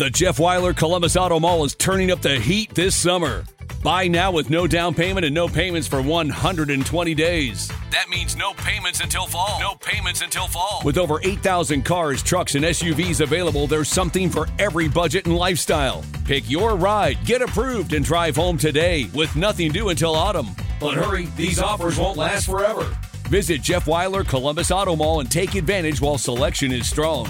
The Jeff Weiler Columbus Auto Mall is turning up the heat this summer. Buy now with no down payment and no payments for 120 days. That means no payments until fall. No payments until fall. With over 8,000 cars, trucks, and SUVs available, there's something for every budget and lifestyle. Pick your ride, get approved, and drive home today with nothing due until autumn. But hurry, these offers won't last forever. Visit Jeff Weiler Columbus Auto Mall and take advantage while selection is strong.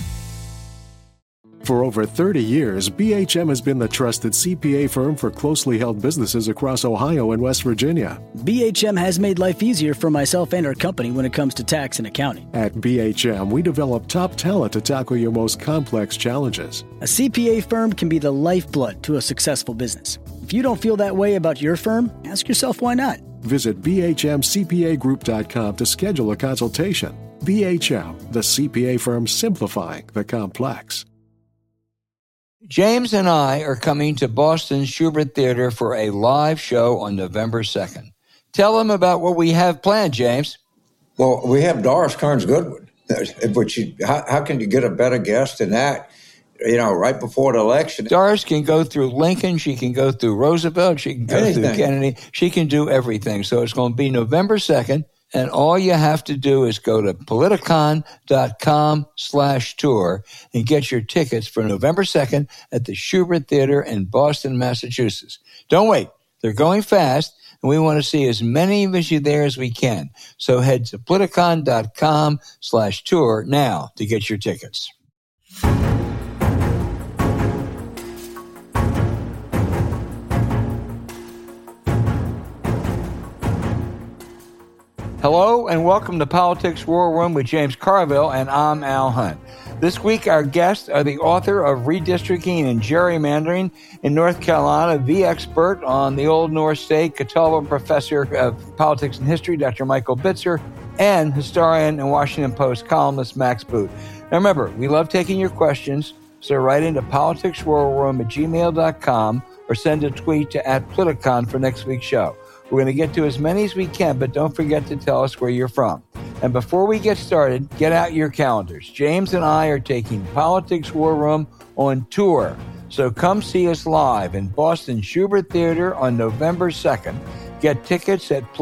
For over 30 years, BHM has been the trusted CPA firm for closely held businesses across Ohio and West Virginia. BHM has made life easier for myself and our company when it comes to tax and accounting. At BHM, we develop top talent to tackle your most complex challenges. A CPA firm can be the lifeblood to a successful business. If you don't feel that way about your firm, ask yourself why not. Visit bhmcpagroup.com to schedule a consultation. BHM, the CPA firm simplifying the complex. James and I are coming to Boston's Shubert Theater for a live show on November 2nd. Tell them about what we have planned, James. Well, we have Doris Kearns Goodwin, which how can you get a better guest than that? You know, right before the election. Doris can go through Lincoln. She can go through Roosevelt. She can go through Kennedy. She can do everything. So it's going to be November 2nd. And all you have to do is go to politicon.com/tour and get your tickets for November 2nd at the Shubert Theater in Boston, Massachusetts. Don't wait. They're going fast, and we want to see as many of you there as we can. So head to politicon.com/tour now to get your tickets. Hello and welcome to Politics War Room with James Carville, and I'm Al Hunt. This week our guests are the author of Redistricting and Gerrymandering in North Carolina, the expert on the Old North State, Catawba professor of politics and history, Dr. Michael Bitzer, and historian and Washington Post columnist Max Boot. Now remember, we love taking your questions, so write into politicswarroom@gmail.com or send a tweet to @Politicon for next week's show. We're going to get to as many as we can, but don't forget to tell us where you're from. And before we get started, get out your calendars. James and I are taking Politics War Room on tour. So come see us live in Boston Shubert Theater on November 2nd. Get tickets at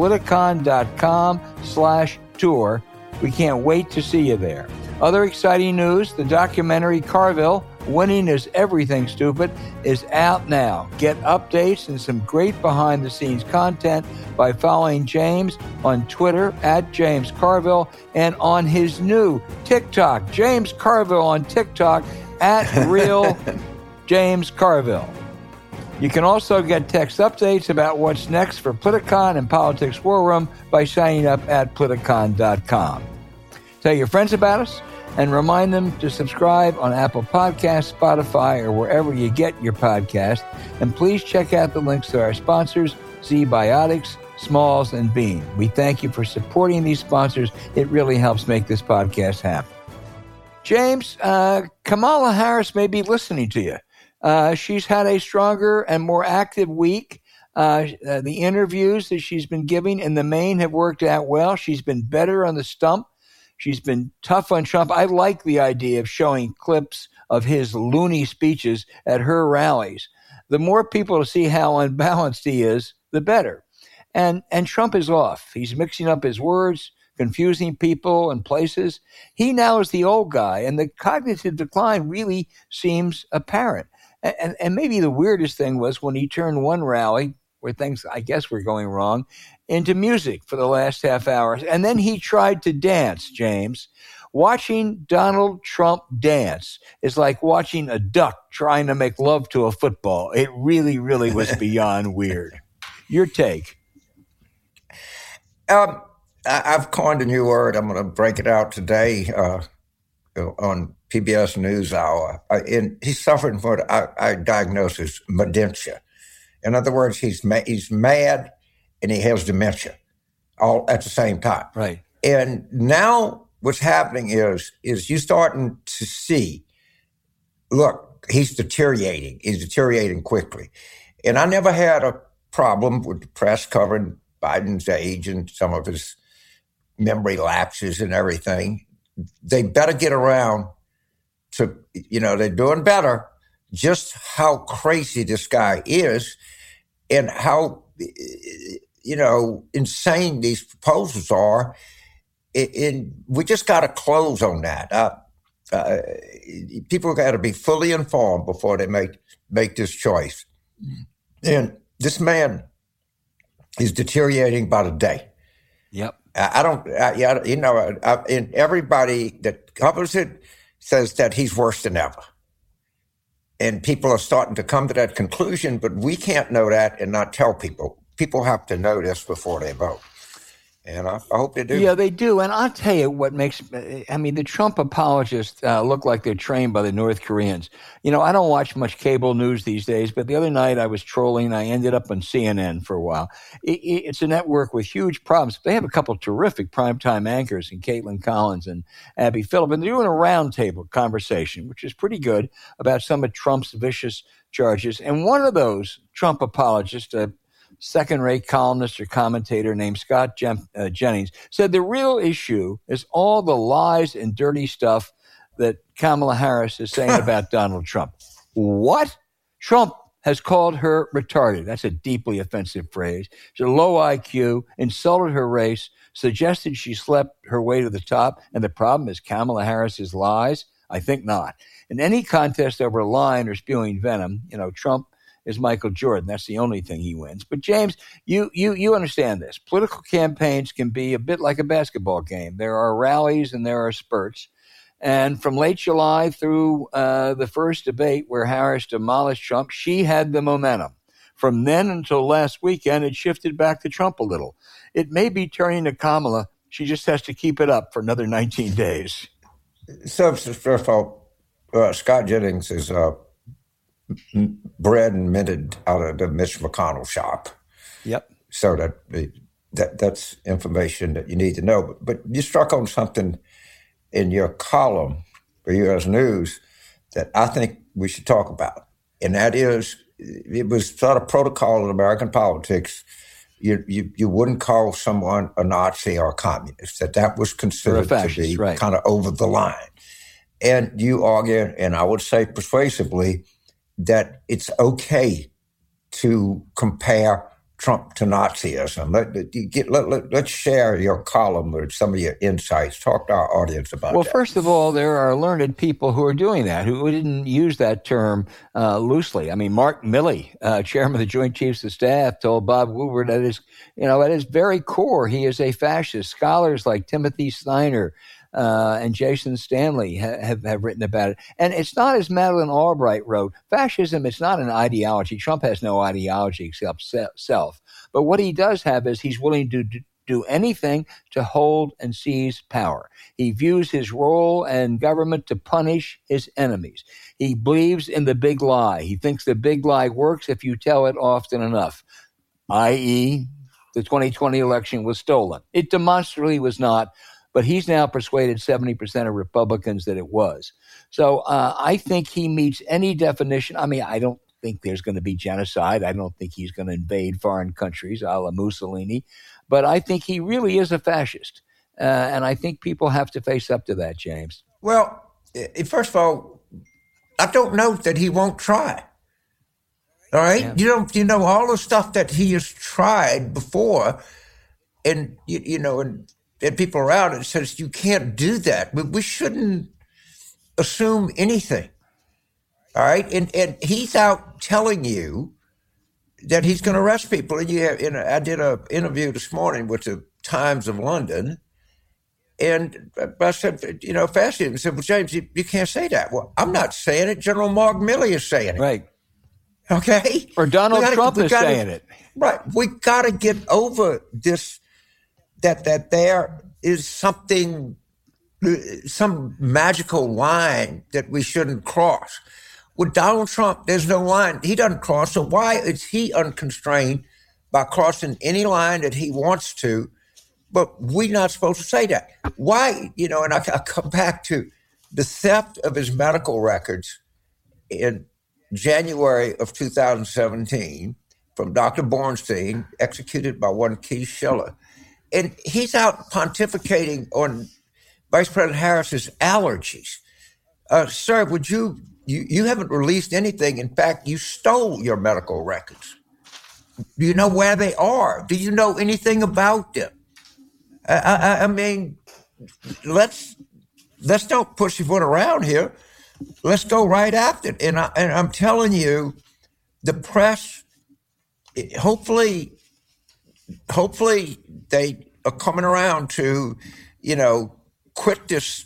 politicon.com/tour. We can't wait to see you there. Other exciting news, the documentary Carville, Winning is Everything Stupid, is out now. Get updates and some great behind-the-scenes content by following James on Twitter @James Carville and on his new TikTok, James Carville on TikTok @Real James Carville. You can also get text updates about what's next for Politicon and Politics War Room by signing up at politicon.com. Tell your friends about us and remind them to subscribe on Apple Podcasts, Spotify, or wherever you get your podcast. And please check out the links to our sponsors, Z-Biotics, Smalls, and Bean. We thank you for supporting these sponsors. It really helps make this podcast happen. James, Kamala Harris may be listening to you. She's had a stronger and more active week. The interviews that she's been giving in the main have worked out well. She's been better on the stump. She's been tough on Trump. I like the idea of showing clips of his loony speeches at her rallies. The more people to see how unbalanced he is, the better. And Trump is off. He's mixing up his words, confusing people and places. He now is the old guy, and the cognitive decline really seems apparent. And maybe the weirdest thing was when he turned one rally, where things, I guess, were going wrong, into music for the last half hour. And then he tried to dance, James. Watching Donald Trump dance is like watching a duck trying to make love to a football. It really, really was beyond weird. Your take? I've coined a new word. I'm going to break it out today on PBS NewsHour. And he's suffering from what I diagnose as dementia. In other words, he's mad and he has dementia all at the same time. Right. And now what's happening is you starting to see, look, he's deteriorating. He's deteriorating quickly. And I never had a problem with the press covering Biden's age and some of his memory lapses and everything. They better get around to, they're doing better. just how crazy this guy is and how, insane these proposals are. And we just got to close on that. People got to be fully informed before they make this choice. And this man is deteriorating by the day. Yep. And everybody that covers it says that he's worse than ever. And people are starting to come to that conclusion, but we can't know that and not tell people. People have to know this before they vote. And I hope they do. Yeah, they do. And I'll tell you what the Trump apologists look like they're trained by the North Koreans. I don't watch much cable news these days, but the other night I was trolling. I ended up on CNN for a while. It's a network with huge problems. They have a couple of terrific primetime anchors in Caitlin Collins and Abby Phillip. And they're doing a roundtable conversation, which is pretty good, about some of Trump's vicious charges. And one of those Trump apologists, second-rate columnist or commentator named Scott Jennings, said the real issue is all the lies and dirty stuff that Kamala Harris is saying about Donald Trump. What? Trump has called her retarded. That's a deeply offensive phrase. She's a low IQ, insulted her race, suggested she slept her way to the top, and the problem is Kamala Harris's lies? I think not. In any contest over lying or spewing venom, Trump is Michael Jordan. That's the only thing he wins. But James, you understand this. Political campaigns can be a bit like a basketball game. There are rallies and there are spurts. And from late July through the first debate where Harris demolished Trump, she had the momentum. From then until last weekend, it shifted back to Trump a little. It may be turning to Kamala. She just has to keep it up for another 19 days. So, first of all, Scott Jennings is bred and minted out of the Mitch McConnell shop. Yep. So that's information that you need to know. But you struck on something in your column for U.S. News that I think we should talk about. And that is, it was sort of protocol in American politics. You wouldn't call someone a Nazi or a communist, that was considered to be right, kind of over the line. And you argue, and I would say persuasively, that it's okay to compare Trump to Nazism. Let's share your column or some of your insights. Talk to our audience about that. Well, first of all, there are learned people who are doing that, who didn't use that term loosely. I mean, Mark Milley, chairman of the Joint Chiefs of Staff, told Bob Woodward that at his very core, he is a fascist. Scholars like Timothy Snyder and Jason Stanley have written about it. And it's not, as Madeleine Albright wrote, fascism is not an ideology. Trump has no ideology except self. But what he does have is he's willing to do anything to hold and seize power. He views his role in government to punish his enemies. He believes in the big lie. He thinks the big lie works if you tell it often enough, i.e., the 2020 election was stolen. It demonstrably was not. But he's now persuaded 70% of Republicans that it was. So I think he meets any definition. I mean, I don't think there's going to be genocide. I don't think he's going to invade foreign countries a la Mussolini. But I think he really is a fascist. And I think people have to face up to that, James. Well, first of all, I don't know that he won't try. All right? Yeah. You know all the stuff that he has tried before. And, and people around it says you can't do that. But we shouldn't assume anything. All right? And he's out telling you that he's going to arrest people. And I did an interview this morning with the Times of London. And I said, fascinating. I said, well, James, you can't say that. Well, I'm not saying it. General Mark Milley is saying it. Right. Okay? Or Donald Trump is saying it. Right. We got to get over this. That there is some magical line that we shouldn't cross. With Donald Trump, there's no line he doesn't cross. So why is he unconstrained by crossing any line that he wants to? But we're not supposed to say that. Why? And I come back to the theft of his medical records in January of 2017 from Dr. Bornstein, executed by one Keith Schiller. And he's out pontificating on Vice President Harris's allergies. Sir, would you You haven't released anything. In fact, you stole your medical records. Do you know where they are? Do you know anything about them? I mean, let's don't pussyfoot around here. Let's go right after it. And I'm telling you, the press, hopefully they are coming around to, quit this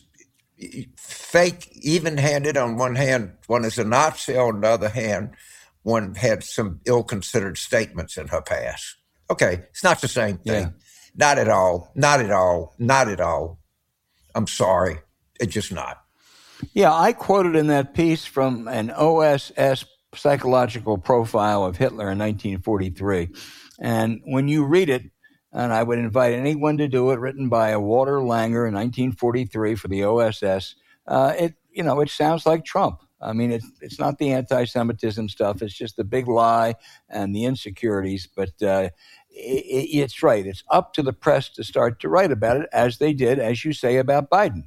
fake even-handed. On one hand, one is a Nazi. On the other hand, one had some ill-considered statements in her past. Okay, it's not the same thing. Yeah. Not at all. Not at all. Not at all. I'm sorry. It's just not. Yeah, I quoted in that piece from an OSS psychological profile of Hitler in 1943. And when you read it, and I would invite anyone to do it, written by Walter Langer in 1943 for the OSS, it sounds like Trump. I mean, it's not the anti-Semitism stuff. It's just the big lie and the insecurities. But it's right. It's up to the press to start to write about it, as they did, as you say, about Biden.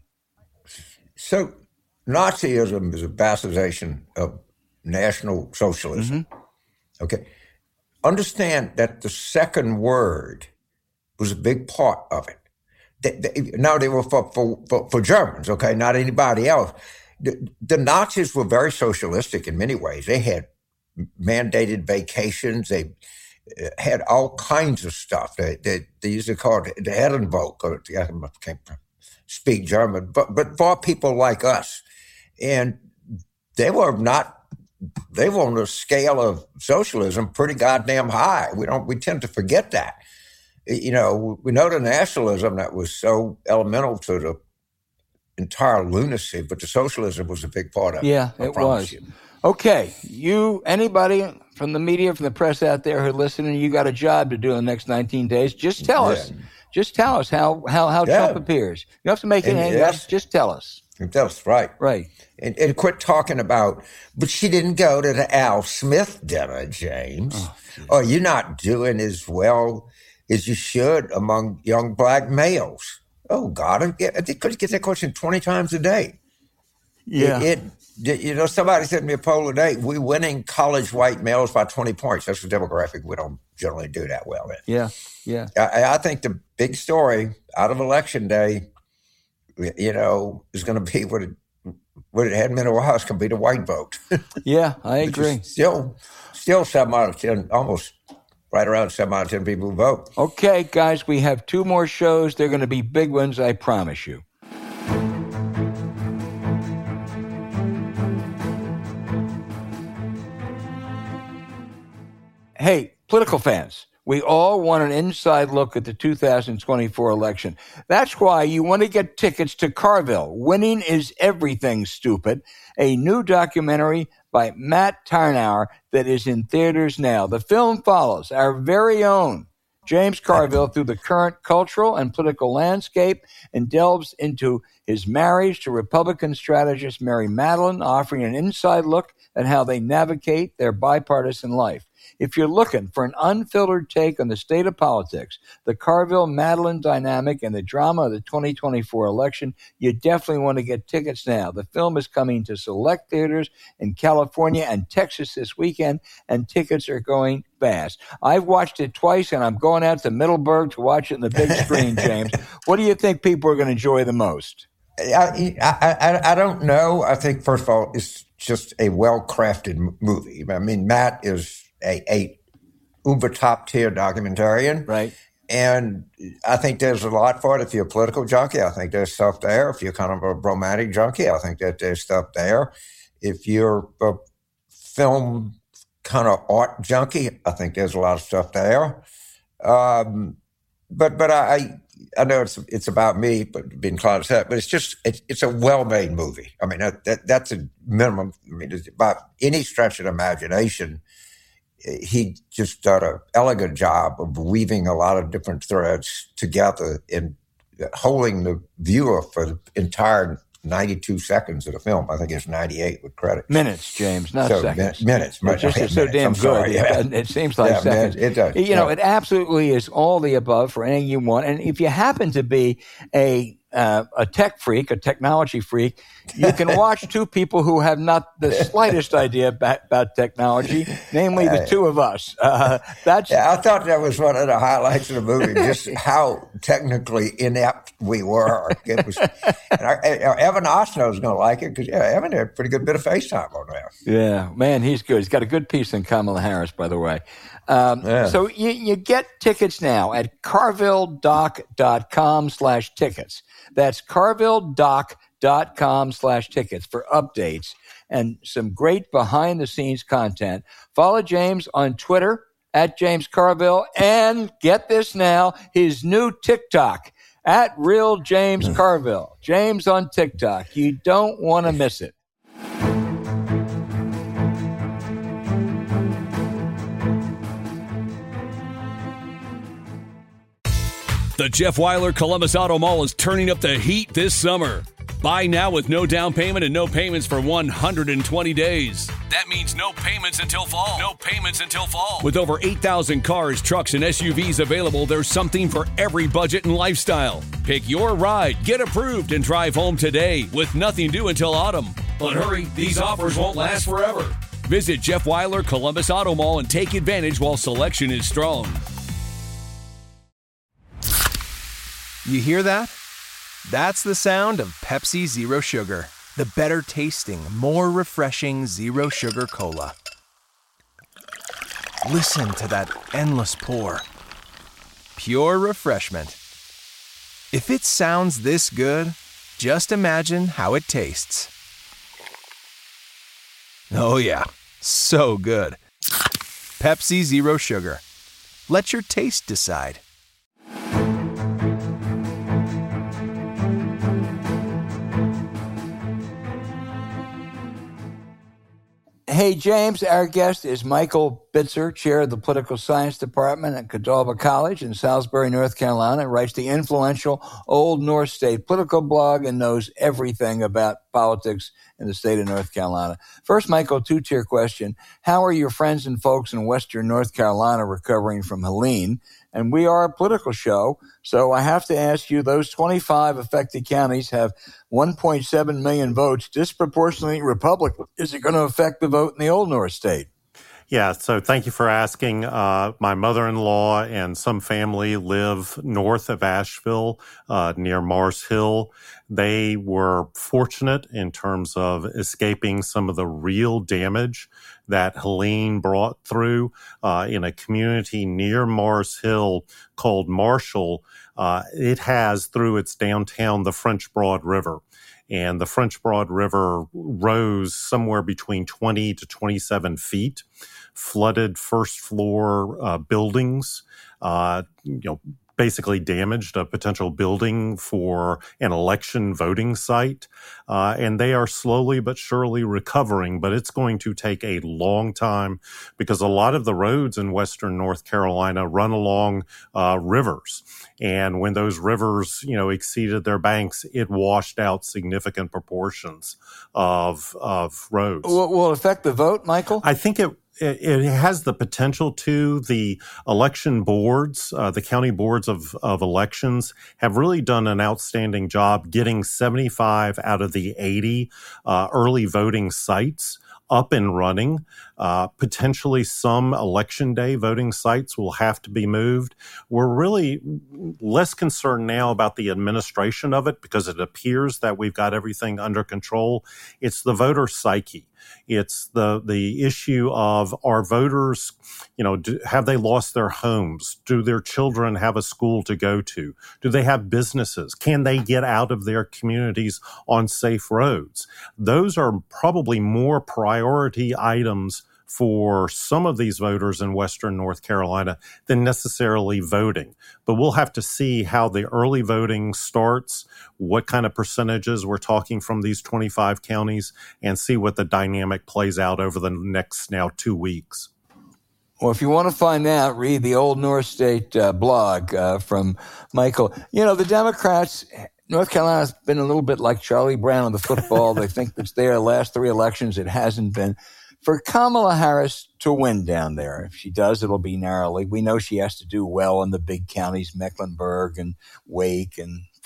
So Nazism is a bastardization of National Socialism. Mm-hmm. Okay. Understand that the second word was a big part of it. Now they were for Germans, okay, not anybody else. The Nazis were very socialistic in many ways. They had mandated vacations. They had all kinds of stuff. They used to call it the Herrenvolk. I can't speak German, but for people like us. And they were on a scale of socialism pretty goddamn high. We tend to forget that. We know the nationalism that was so elemental to the entire lunacy, but the socialism was a big part of it. Yeah, it was. Okay, anybody from the media, from the press out there who are listening, you got a job to do in the next 19 days. Just tell us. Just tell us how Trump appears. You don't have to make it anything else. Just tell us. That's right. Right. And quit talking about, but she didn't go to the Al Smith dinner, James. Or you're not doing as well as you should among young black males. Oh, God. I could get that question 20 times a day. Yeah. Somebody sent me a poll today. We're winning college white males by 20 points. That's the demographic we don't generally do that well in. Yeah, yeah. I think the big story out of Election Day, is going to be what it hadn't been a while. It's going to be the white vote. Yeah, I agree. Still 7 out of 10, almost right around 7 out of 10 people who vote. Okay, guys, we have 2 more shows. They're going to be big ones, I promise you. Hey, political fans, we all want an inside look at the 2024 election. That's why you want to get tickets to Carville, Winning is Everything, Stupid, a new documentary by Matt Tyrnauer that is in theaters now. The film follows our very own James Carville through the current cultural and political landscape and delves into his marriage to Republican strategist Mary Matalin, offering an inside look at how they navigate their bipartisan life. If you're looking for an unfiltered take on the state of politics, the Carville-Matalin dynamic, and the drama of the 2024 election, you definitely want to get tickets now. The film is coming to select theaters in California and Texas this weekend, and tickets are going fast. I've watched it twice, and I'm going out to Middleburg to watch it in the big screen, James. What do you think people are going to enjoy the most? I don't know. I think, first of all, it's just a well-crafted movie. I mean, Matt is a uber top tier documentarian. Right. And I think there's a lot for it. If you're a political junkie, I think there's stuff there. If you're kind of a romantic junkie, I think that there's stuff there. If you're a film kind of art junkie, I think there's a lot of stuff there. But I know it's about me, but being caught upset, but it's a well-made movie. I mean, that's a minimum. I mean, it's about any stretch of imagination. He just done an elegant job of weaving a lot of different threads together and holding the viewer for the entire 92 seconds of the film. I think it's 98 with credits. Minutes, James, not seconds. Minutes. It's just so damn good. Sorry, yeah. It seems like seconds. It does. It absolutely is all the above for anything you want. And if you happen to be a a tech freak, a technology freak, you can watch two people who have not the slightest idea about technology, namely the two of us. I thought that was one of the highlights of the movie, just how technically inept we were. It was, Evan Osno is going to like it because Evan had a pretty good bit of FaceTime on that. Yeah, man, he's good. He's got a good piece on Kamala Harris, by the way. So you get tickets now at carvilledoc.com/tickets. That's carvilledoc.com/tickets for updates and some great behind-the-scenes content. Follow James on Twitter at James Carville, and get this now, his new TikTok at Real James Carville. James on TikTok. You don't want to miss it. The Jeff Weiler Columbus Auto Mall is turning up the heat this summer. Buy now with no down payment and no payments for 120 days. That means no payments until fall. No payments until fall. With over 8,000 cars, trucks, and SUVs available, there's something for every budget and lifestyle. Pick your ride, get approved, and drive home today with nothing due until autumn. But hurry, these offers won't last forever. Visit Jeff Weiler Columbus Auto Mall and take advantage while selection is strong. You hear that? That's the sound of Pepsi Zero Sugar, the better tasting, more refreshing Zero Sugar Cola. Listen to that endless pour. Pure refreshment. If it sounds this good, just imagine how it tastes. Oh yeah, so good. Pepsi Zero Sugar. Let your taste decide. Hey, James, our guest is Michael Bitzer, chair of the Political Science Department at Cadalba College in Salisbury, North Carolina, writes the influential Old North State political blog and knows everything about politics in the state of North Carolina. First, Michael, two-tier question. How are your friends and folks in Western North Carolina recovering from Helene? And we are a political show, so I have to ask you, those 25 affected counties have 1.7 million votes, disproportionately Republican. Is it going to affect the vote in the Old North State? Yeah, so thank you for asking. My mother-in-law and some family live north of Asheville, near Mars Hill. They were fortunate in terms of escaping some of the real damage that Helene brought through in a community near Mars Hill called Marshall. It has through its downtown the French Broad River. And the French Broad River rose somewhere between 20 to 27 feet, flooded first floor buildings, basically damaged a potential building for an election voting site. And they are slowly but surely recovering, but it's going to take a long time because a lot of the roads in Western North Carolina run along rivers. And when those rivers, exceeded their banks, it washed out significant proportions of roads. Will it affect the vote, Michael? I think it has the potential to. The election boards, the county boards of elections have really done an outstanding job getting 75 out of the 80 early voting sites up and running. Potentially some election day voting sites will have to be moved. We're really less concerned now about the administration of it because it appears that we've got everything under control. It's the voter psyche. It's the issue of, are voters, have they lost their homes? Do their children have a school to go to? Do they have businesses? Can they get out of their communities on safe roads? Those are probably more priority items for some of these voters in Western North Carolina than necessarily voting. But we'll have to see how the early voting starts, what kind of percentages we're talking from these 25 counties, and see what the dynamic plays out over the next now 2 weeks. Well, if you want to find out, read the Old North State blog from Michael. The Democrats, North Carolina's been a little bit like Charlie Brown on the football. They think it's their last three elections. It hasn't been. For Kamala Harris to win down there, if she does, it'll be narrowly. We know she has to do well in the big counties, Mecklenburg and Wake and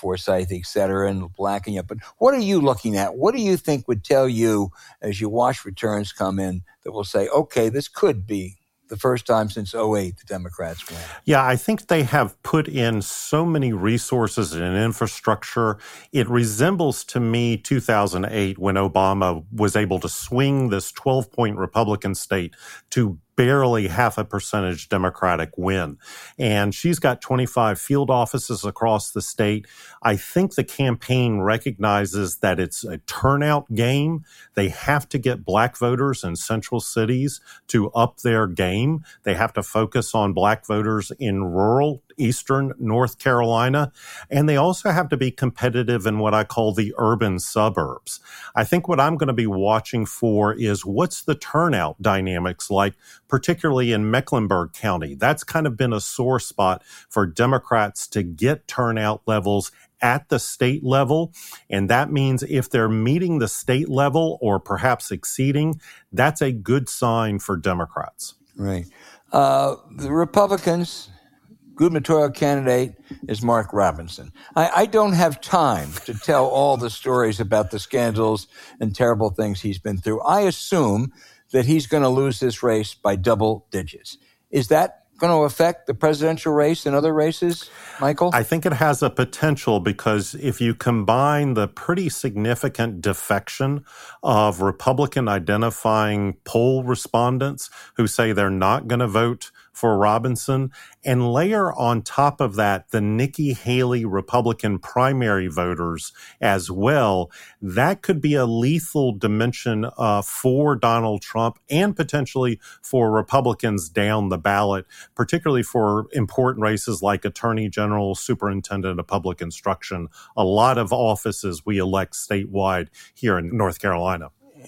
Forsyth, et cetera, and blacking up. But what are you looking at? What do you think would tell you as you watch returns come in that will say, okay, this could be the first time since 2008 the Democrats win? Yeah, I think they have put in so many resources and infrastructure. It resembles to me 2008 when Obama was able to swing this 12-point Republican state to barely 0.5% Democratic win. And she's got 25 field offices across the state. I think the campaign recognizes that it's a turnout game. They have to get black voters in central cities to up their game. They have to focus on black voters in rural eastern North Carolina. And they also have to be competitive in what I call the urban suburbs. I think what I'm going to be watching for is what's the turnout dynamics like, particularly in Mecklenburg County. That's kind of been a sore spot for Democrats to get turnout levels at the state level. And that means if they're meeting the state level or perhaps exceeding, that's a good sign for Democrats. Right. The Republicans, gubernatorial candidate is Mark Robinson. I don't have time to tell all the stories about the scandals and terrible things he's been through. I assume that he's going to lose this race by double digits. Is that going to affect the presidential race and other races, Michael? I think it has a potential because if you combine the pretty significant defection of Republican identifying poll respondents who say they're not going to vote for Robinson, and layer on top of that the Nikki Haley Republican primary voters as well, that could be a lethal dimension for Donald Trump and potentially for Republicans down the ballot, particularly for important races like Attorney General, Superintendent of Public Instruction, a lot of offices we elect statewide here in North Carolina.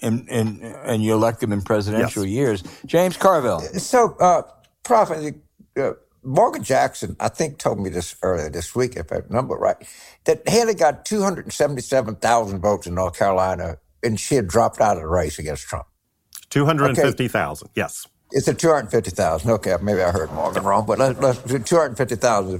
And you elect them in presidential years. James Carville. So, Prophet, Morgan Jackson, I think, told me this earlier this week, if I remember right, that Haley got 277,000 votes in North Carolina, and she had dropped out of the race against Trump. 250,000, yes. It's at 250,000. Okay, maybe I heard Morgan wrong, but let's do 250,000.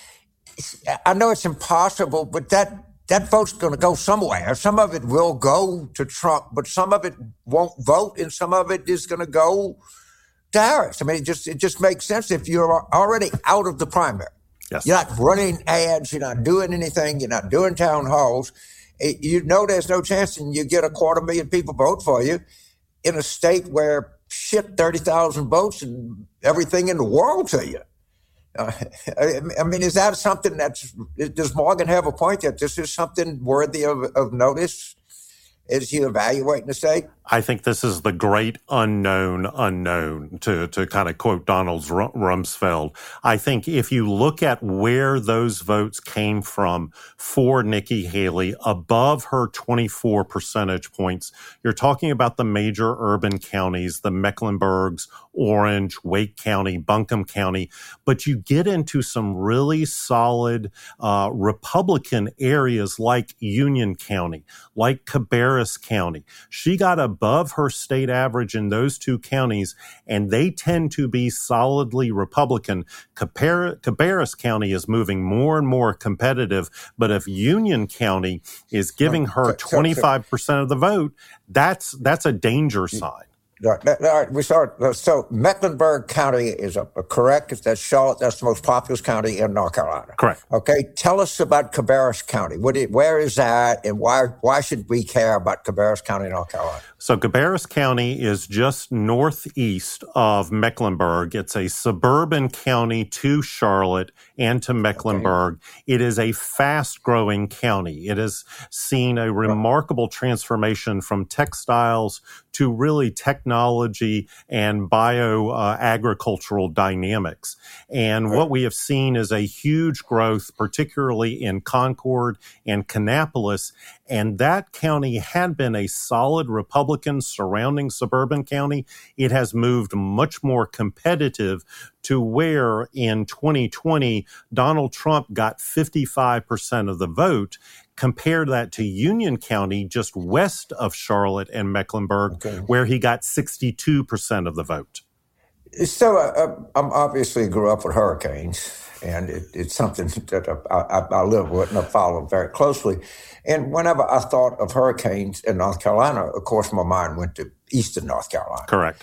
I know it's impossible, but that vote's going to go somewhere. Some of it will go to Trump, but some of it won't vote, and some of it is going to go to Harris. I mean, it just makes sense if you're already out of the primary. Yes. You're not running ads. You're not doing anything. You're not doing town halls. You know there's no chance, and you get 250,000 people vote for you in a state where 30,000 votes and everything in the world to you. I mean, is that something does Morgan have a point that this is something worthy of notice as you evaluate the state? I think this is the great unknown, to kind of quote Donald Rumsfeld. I think if you look at where those votes came from for Nikki Haley, above her 24 percentage points, you're talking about the major urban counties, the Mecklenburgs, Orange, Wake County, Buncombe County, but you get into some really solid Republican areas like Union County, like Cabarrus County. She got above her state average in those two counties, and they tend to be solidly Republican. Cabarrus County is moving more and more competitive, but if Union County is giving her 25% of the vote, that's a danger sign. All right, we start. So Mecklenburg County is correct. That's Charlotte. That's the most populous county in North Carolina. Correct. Okay. Tell us about Cabarrus County. Where is that, and why should we care about Cabarrus County, North Carolina? So Cabarrus County is just northeast of Mecklenburg. It's a suburban county to Charlotte and to Mecklenburg. Okay. It is a fast-growing county. It has seen a remarkable transformation from textiles to really technology and agricultural dynamics. And what we have seen is a huge growth, particularly in Concord and Kannapolis. And that county had been a solid Republican surrounding suburban county. It has moved much more competitive to where in 2020, Donald Trump got 55% of the vote. Compare that to Union County, just west of Charlotte and Mecklenburg, where he got 62% of the vote. So I'm obviously grew up with hurricanes, and it's something that I live with and I follow very closely. And whenever I thought of hurricanes in North Carolina, of course, my mind went to eastern North Carolina. Correct.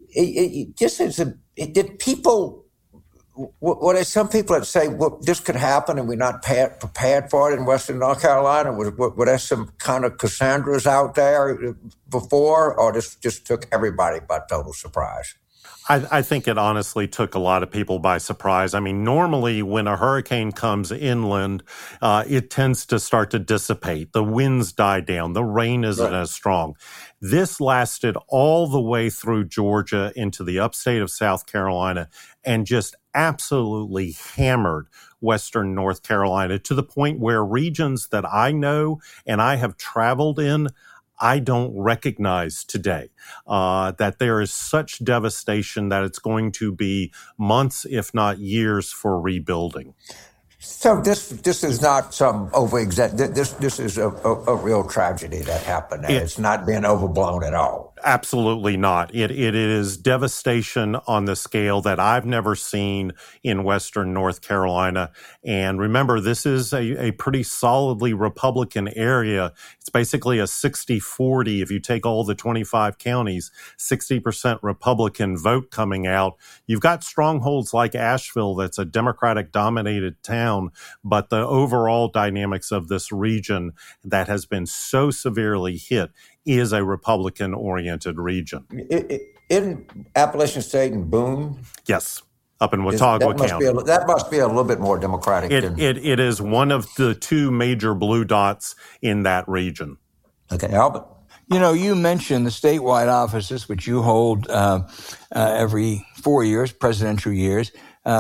Did people, were there some people that say, well, this could happen and we're not prepared for it in western North Carolina? Were there some kind of Cassandras out there before, or this just took everybody by total surprise? I think it honestly took a lot of people by surprise. I mean, normally when a hurricane comes inland, it tends to start to dissipate. The winds die down. The rain isn't as strong. This lasted all the way through Georgia into the upstate of South Carolina and just absolutely hammered western North Carolina to the point where regions that I know and I have traveled in, I don't recognize today, that there is such devastation that it's going to be months, if not years, for rebuilding. So this is not some this is a real tragedy that happened. It's not being overblown at all. Absolutely not. It is devastation on the scale that I've never seen in western North Carolina. And remember, this is a pretty solidly Republican area. It's basically a 60-40. If you take all the 25 counties, 60% Republican vote coming out. You've got strongholds like Asheville that's a Democratic-dominated town, but the overall dynamics of this region that has been so severely hit is a Republican-oriented region. In Appalachian State and Boone? Yes, up in Watauga County. That must be a little bit more Democratic. It is one of the two major blue dots in that region. Okay, Albert? You know, you mentioned the statewide offices, which you hold every 4 years, presidential years.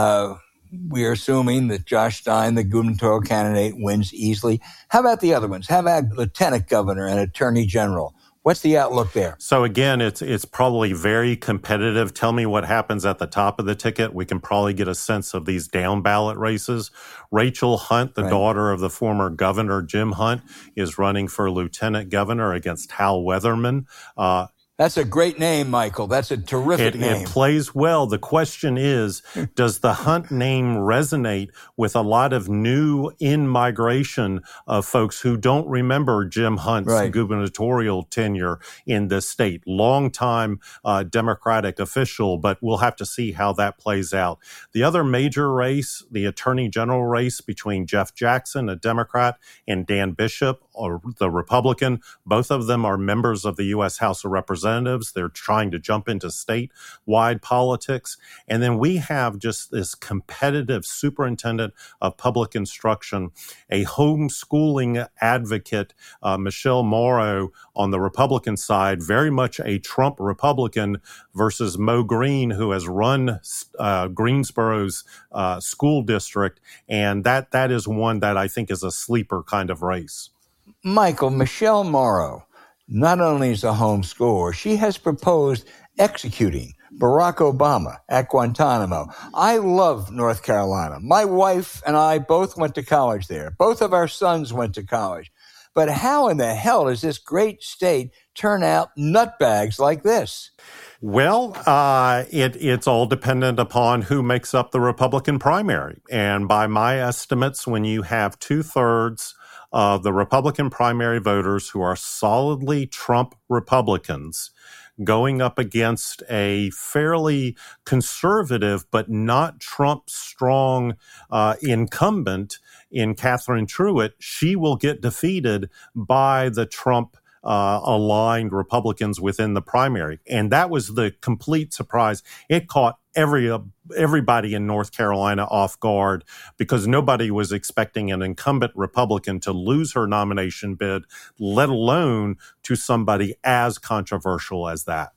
We are assuming that Josh Stein, the gubernatorial candidate, wins easily. How about the other ones? How about lieutenant governor and attorney general? What's the outlook there? So again, it's probably very competitive. Tell me what happens at the top of the ticket. We can probably get a sense of these down ballot races. Rachel Hunt, the daughter of the former governor Jim Hunt, is running for lieutenant governor against Hal Weatherman. That's a great name, Michael. That's a terrific name. It plays well. The question is, does the Hunt name resonate with a lot of new in-migration of folks who don't remember Jim Hunt's gubernatorial tenure in this state? Long-time Democratic official, but we'll have to see how that plays out. The other major race, the attorney general race between Jeff Jackson, a Democrat, and Dan Bishop, or the Republican, both of them are members of the U.S. House of Representatives. They're trying to jump into statewide politics. And then we have just this competitive superintendent of public instruction, a homeschooling advocate, Michelle Morrow, on the Republican side, very much a Trump Republican, versus Mo Green, who has run Greensboro's school district. And that is one that I think is a sleeper kind of race. Michael, Michelle Morrow not only is a homeschooler, she has proposed executing Barack Obama at Guantanamo. I love North Carolina. My wife and I both went to college there. Both of our sons went to college. But how in the hell does this great state turn out nutbags like this? Well, it's all dependent upon who makes up the Republican primary. And by my estimates, when you have 2/3 of the Republican primary voters who are solidly Trump Republicans going up against a fairly conservative but not Trump strong incumbent in Catherine Truitt, she will get defeated by the Trump aligned Republicans within the primary. And that was the complete surprise. It caught everybody in North Carolina off guard because nobody was expecting an incumbent Republican to lose her nomination bid, let alone to somebody as controversial as that.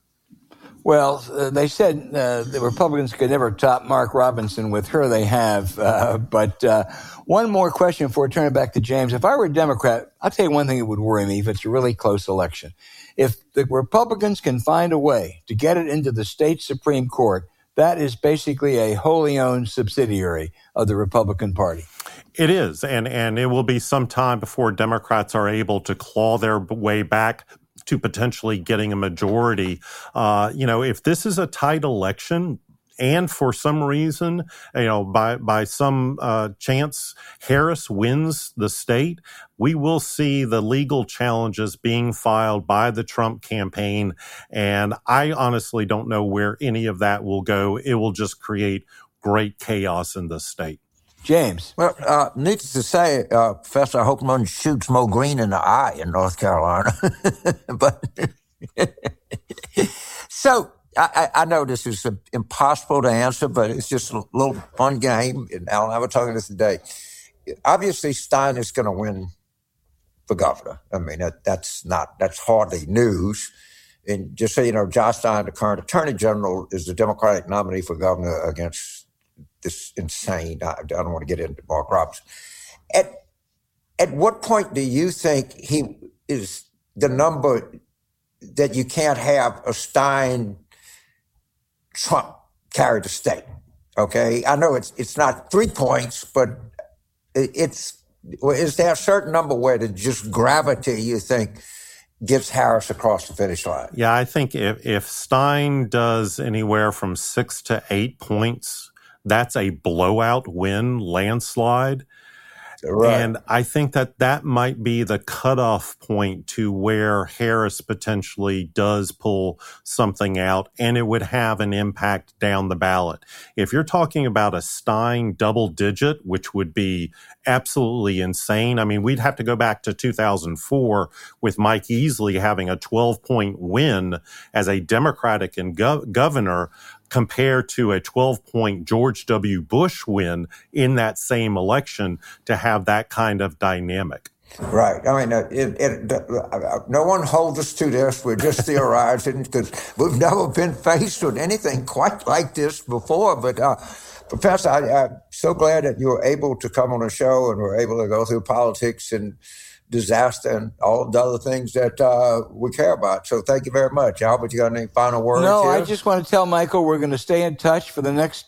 Well, they said the Republicans could never top Mark Robinson. With her, they have. But one more question before I turn it back to James. If I were a Democrat, I'll tell you one thing that would worry me if it's a really close election. If the Republicans can find a way to get it into the state Supreme Court, that is basically a wholly owned subsidiary of the Republican Party. It is, and it will be some time before Democrats are able to claw their way back to potentially getting a majority. If this is a tight election and for some reason, by some chance, Harris wins the state, we will see the legal challenges being filed by the Trump campaign. And I honestly don't know where any of that will go. It will just create great chaos in the state. James. Well, needless to say, Professor, I hope no one shoots Mo Green in the eye in North Carolina. But so I know this is impossible to answer, but it's just a little fun game. And Alan and I were talking this today. Obviously, Stein is going to win for governor. I mean, that's hardly news. And just so you know, Josh Stein, the current attorney general, is the Democratic nominee for governor against this insane, I don't want to get into Mark Robertson. At what point do you think he is the number that you can't have a Stein Trump carry the state? Okay, I know it's not 3 points, but is there a certain number where the just gravity you think gets Harris across the finish line? Yeah, I think if Stein does anywhere from 6 to 8 points, that's a blowout win, landslide. Right. And I think that might be the cutoff point to where Harris potentially does pull something out, and it would have an impact down the ballot. If you're talking about a Stein double digit, which would be absolutely insane. I mean, we'd have to go back to 2004 with Mike Easley having a 12-point win as a Democratic and governor, compared to a 12-point George W. Bush win in that same election, to have that kind of dynamic. Right. I mean, no one holds us to this. We're just theorizing because we've never been faced with anything quite like this before. But Professor, I'm so glad that you were able to come on the show and we're able to go through politics and disaster and all the other things that we care about. So thank you very much. Albert, you got any final words? No, here? I just want to tell Michael we're going to stay in touch for the next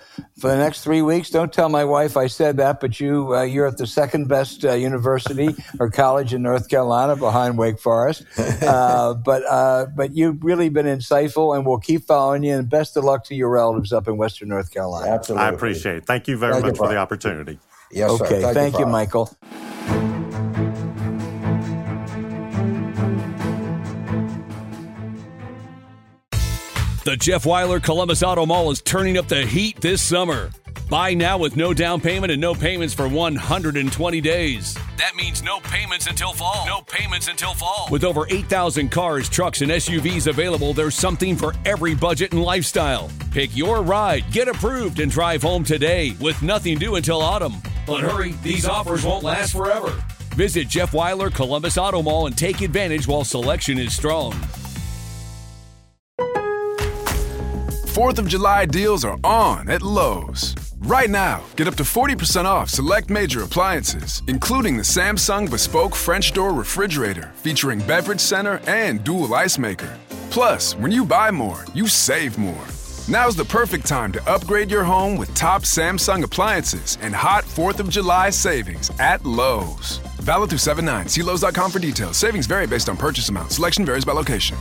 3 weeks. Don't tell my wife I said that, but you're at the second best university or college in North Carolina behind Wake Forest. But you've really been insightful, and we'll keep following you. And best of luck to your relatives up in Western North Carolina. Absolutely, I appreciate it. Thank you very much for the opportunity. Yes, sir. Okay, thank you, Michael. The Jeff Weiler Columbus Auto Mall is turning up the heat this summer. Buy now with no down payment and no payments for 120 days. That means no payments until fall. No payments until fall. With over 8,000 cars, trucks, and SUVs available, there's something for every budget and lifestyle. Pick your ride, get approved, and drive home today with nothing due until autumn. But hurry, these offers won't last forever. Visit Jeff Weiler Columbus Auto Mall and take advantage while selection is strong. 4th of July deals are on at Lowe's. Right now, get up to 40% off select major appliances, including the Samsung Bespoke French Door Refrigerator featuring beverage center and dual ice maker. Plus, when you buy more, you save more. Now's the perfect time to upgrade your home with top Samsung appliances and hot 4th of July savings at Lowe's. Valid through 7/9. See Lowe's.com for details. Savings vary based on purchase amount. Selection varies by location.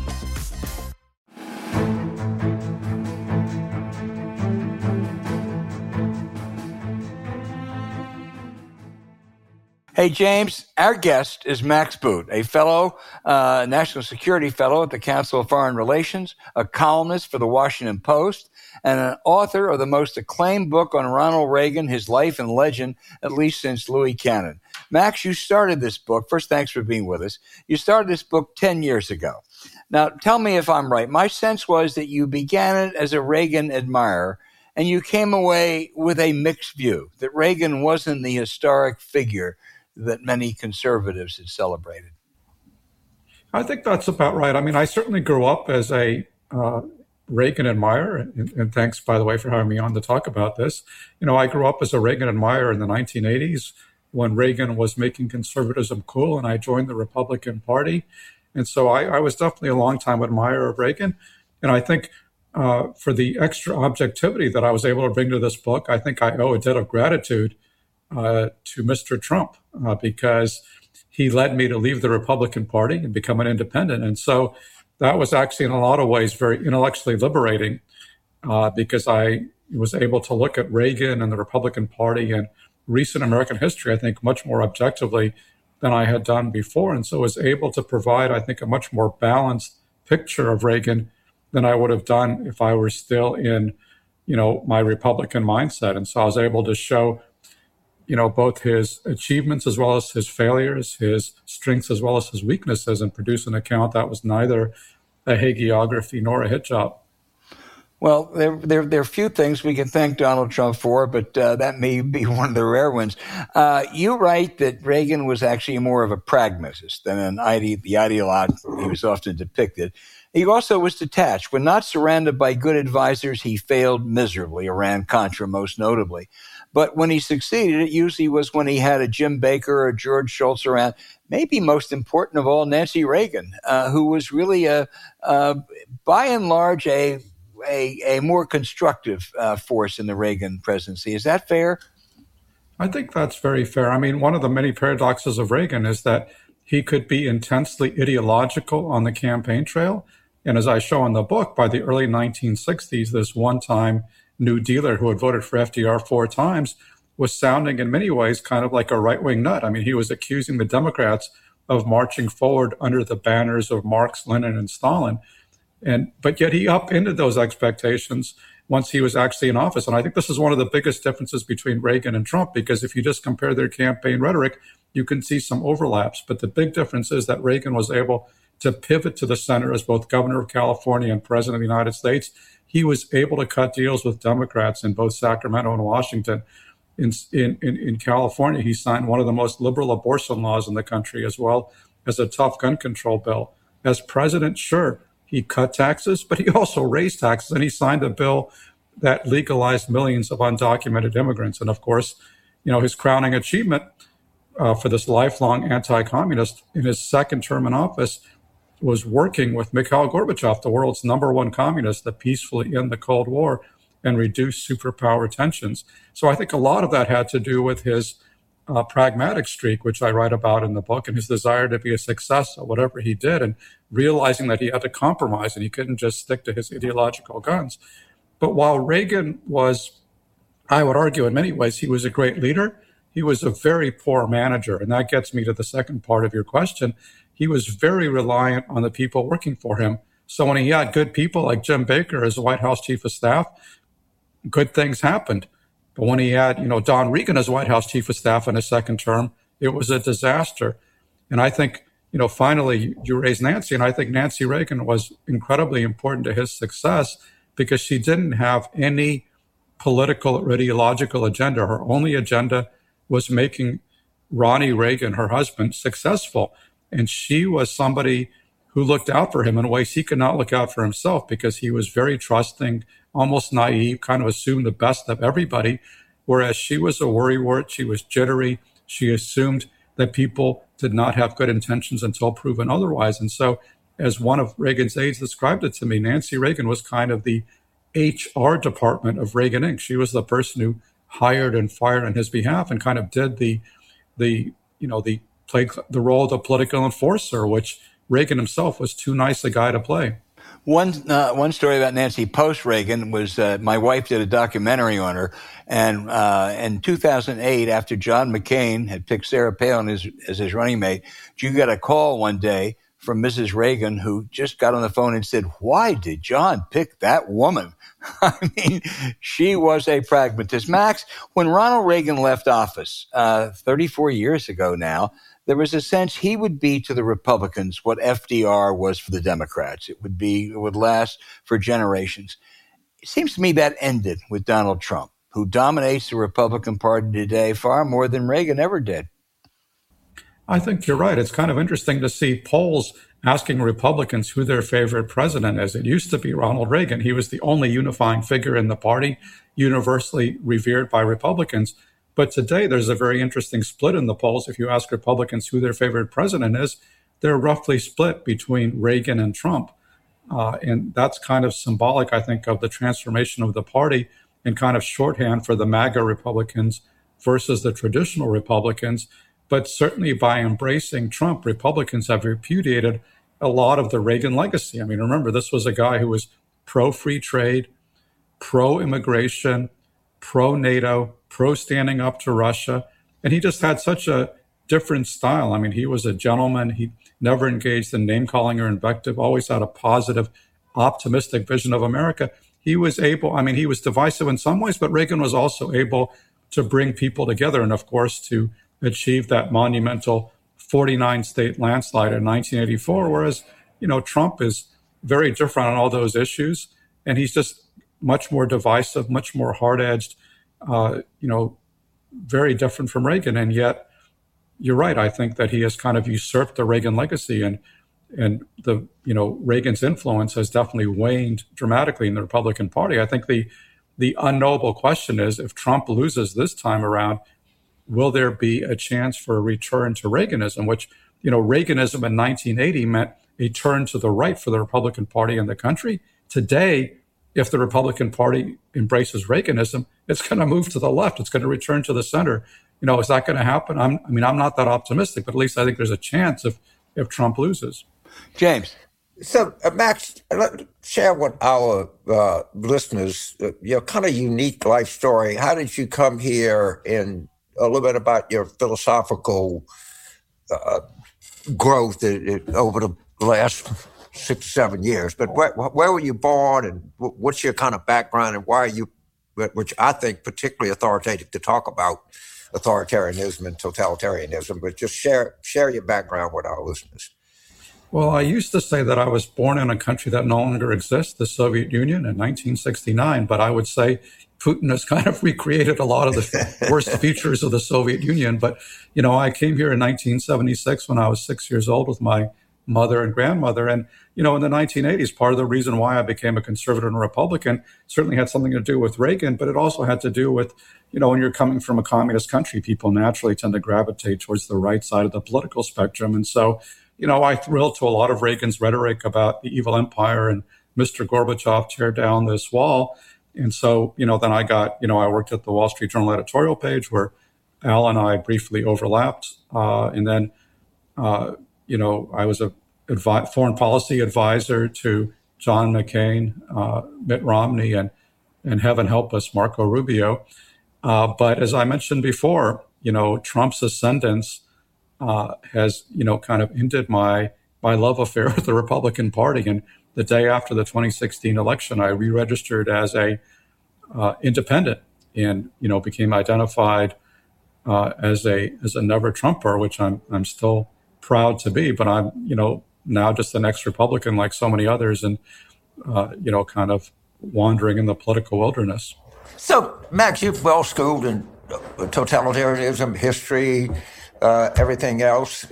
Hey, James, our guest is Max Boot, a fellow, national security fellow at the Council of Foreign Relations, a columnist for the Washington Post, and an author of the most acclaimed book on Ronald Reagan, his life and legend, at least since Louis Cannon. Max, you started this book. First, thanks for being with us. You started this book 10 years ago. Now, tell me if I'm right. My sense was that you began it as a Reagan admirer, and you came away with a mixed view, that Reagan wasn't the historic figure that many conservatives had celebrated. I think that's about right. I mean, I certainly grew up as a Reagan admirer, and thanks, by the way, for having me on to talk about this. You know, I grew up as a Reagan admirer in the 1980s when Reagan was making conservatism cool, and I joined the Republican Party. And so I was definitely a longtime admirer of Reagan. And I think for the extra objectivity that I was able to bring to this book, I think I owe a debt of gratitude to Mr. Trump because he led me to leave the Republican Party and become an independent. And so that was actually in a lot of ways very intellectually liberating. because I was able to look at Reagan and the Republican Party and recent American history, I think, much more objectively than I had done before. And so was able to provide, I think, a much more balanced picture of Reagan than I would have done if I were still in, my Republican mindset. And so I was able to show, both his achievements as well as his failures, his strengths as well as his weaknesses, and produce an account that was neither a hagiography nor a hit job. Well, there are few things we can thank Donald Trump for, but that may be one of the rare ones. You write that Reagan was actually more of a pragmatist than the ideologue he was often depicted. He also was detached. When not surrounded by good advisors, he failed miserably, Iran-Contra most notably. But when he succeeded, it usually was when he had a Jim Baker or George Shultz around. Maybe most important of all, Nancy Reagan, who was really, by and large, a more constructive force in the Reagan presidency. Is that fair? I think that's very fair. I mean, one of the many paradoxes of Reagan is that he could be intensely ideological on the campaign trail. And as I show in the book, by the early 1960s, this one-time New Dealer who had voted for FDR 4 times was sounding in many ways kind of like a right-wing nut. I mean, he was accusing the Democrats of marching forward under the banners of Marx, Lenin, and Stalin. But yet he upended those expectations once he was actually in office. And I think this is one of the biggest differences between Reagan and Trump, because if you just compare their campaign rhetoric, you can see some overlaps. But the big difference is that Reagan was able to pivot to the center as both governor of California and president of the United States. He was able to cut deals with Democrats in both Sacramento and Washington. In California, he signed one of the most liberal abortion laws in the country, as well as a tough gun control bill. As president, sure, he cut taxes, but he also raised taxes, and he signed a bill that legalized millions of undocumented immigrants. And of course, his crowning achievement for this lifelong anti-communist in his second term in office was working with Mikhail Gorbachev, the world's number one communist, to peacefully end the Cold War and reduce superpower tensions. So I think a lot of that had to do with his pragmatic streak, which I write about in the book, and his desire to be a success at whatever he did, and realizing that he had to compromise and he couldn't just stick to his ideological guns. But while Reagan was, I would argue in many ways, he was a great leader, he was a very poor manager. And that gets me to the second part of your question. He was very reliant on the people working for him. So when he had good people like Jim Baker as the White House chief of staff, good things happened. But when he had, Don Regan as White House chief of staff in his second term, it was a disaster. And I think, finally, you raised Nancy, and I think Nancy Reagan was incredibly important to his success because she didn't have any political or ideological agenda. Her only agenda was making Ronnie Reagan, her husband, successful. And she was somebody who looked out for him in ways he could not look out for himself, because he was very trusting, almost naive, kind of assumed the best of everybody. Whereas she was a worrywart, she was jittery, she assumed that people did not have good intentions until proven otherwise. And so, as one of Reagan's aides described it to me, Nancy Reagan was kind of the HR department of Reagan Inc. She was the person who hired and fired on his behalf and kind of did played the role of the political enforcer, which Reagan himself was too nice a guy to play. One story about Nancy post-Reagan was my wife did a documentary on her, and in 2008, after John McCain had picked Sarah Palin as his running mate, you got a call one day from Mrs. Reagan, who just got on the phone and said, "Why did John pick that woman?" I mean, she was a pragmatist. Max, when Ronald Reagan left office 34 years ago now, there was a sense he would be to the Republicans what FDR was for the Democrats. It would last for generations. It seems to me that ended with Donald Trump, who dominates the Republican Party today far more than Reagan ever did. I think you're right. It's kind of interesting to see polls asking Republicans who their favorite president is. It used to be Ronald Reagan. He was the only unifying figure in the party, universally revered by Republicans. But today, there's a very interesting split in the polls. If you ask Republicans who their favorite president is, they're roughly split between Reagan and Trump. And that's kind of symbolic, I think, of the transformation of the party and kind of shorthand for the MAGA Republicans versus the traditional Republicans. But certainly by embracing Trump, Republicans have repudiated a lot of the Reagan legacy. I mean, remember, this was a guy who was pro-free trade, pro-immigration, pro-NATO, pro-standing up to Russia. And he just had such a different style. I mean, he was a gentleman. He never engaged in name-calling or invective, always had a positive, optimistic vision of America. He was able, I mean, he was divisive in some ways, but Reagan was also able to bring people together and, of course, to achieve that monumental 49-state landslide in 1984, whereas, Trump is very different on all those issues, and he's just much more divisive, much more hard-edged, very different from Reagan. And yet, you're right, I think that he has kind of usurped the Reagan legacy, and the Reagan's influence has definitely waned dramatically in the Republican Party. I think the unknowable question is, if Trump loses this time around, will there be a chance for a return to Reaganism, which, Reaganism in 1980 meant a turn to the right for the Republican Party in the country. Today, if the Republican Party embraces Reaganism, it's going to move to the left. It's going to return to the center. Is that going to happen? I'm not that optimistic, but at least I think there's a chance if Trump loses. James. So, Max, share with our listeners your kind of unique life story. How did you come here, and a little bit about your philosophical growth over the last 6 or 7 years? But where were you born, and what's your kind of background, and why are you, which I think particularly authoritative to talk about authoritarianism and totalitarianism, but just share your background with our listeners. Well, I used to say that I was born in a country that no longer exists, the Soviet Union, in 1969. But I would say Putin has kind of recreated a lot of the worst features of the Soviet Union. But, I came here in 1976 when I was 6 years old with my mother and grandmother. And, in the 1980s, part of the reason why I became a conservative and a Republican certainly had something to do with Reagan, but it also had to do with, when you're coming from a communist country, people naturally tend to gravitate towards the right side of the political spectrum. And so, I thrilled to a lot of Reagan's rhetoric about the evil empire and Mr. Gorbachev, tear down this wall. And so, then I got, I worked at the Wall Street Journal editorial page where Al and I briefly overlapped. And then, I was a foreign policy advisor to John McCain, Mitt Romney, and heaven help us, Marco Rubio. But as I mentioned before, Trump's ascendance has, kind of ended my love affair with the Republican Party. And the day after the 2016 election, I re-registered as a independent and, became identified as a never Trumper, which I'm still proud to be. But I'm, now just an ex-Republican like so many others, and, kind of wandering in the political wilderness. So, Max, you're well schooled in totalitarianism, history, everything else.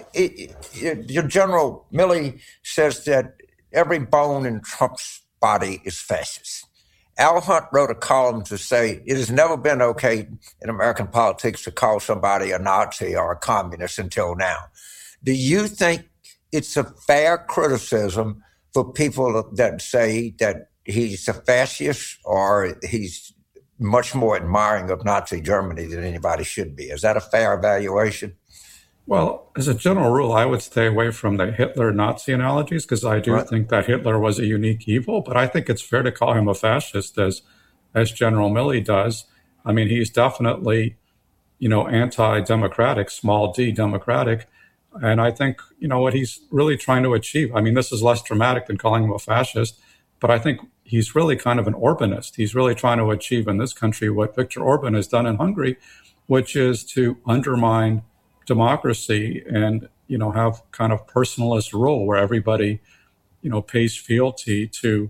Your General Milley says that every bone in Trump's body is fascist. Al Hunt wrote a column to say it has never been okay in American politics to call somebody a Nazi or a communist until now. Do you think it's a fair criticism for people that say that he's a fascist or he's much more admiring of Nazi Germany than anybody should be? Is that a fair evaluation? Well, as a general rule, I would stay away from the Hitler-Nazi analogies because I do think that Hitler was a unique evil, but I think it's fair to call him a fascist as General Milley does. I mean, he's definitely, anti-democratic, small d democratic. And I think, what he's really trying to achieve, I mean, this is less dramatic than calling him a fascist, but I think he's really kind of an Orbanist. He's really trying to achieve in this country what Viktor Orban has done in Hungary, which is to undermine democracy and, have kind of personalist rule where everybody, pays fealty to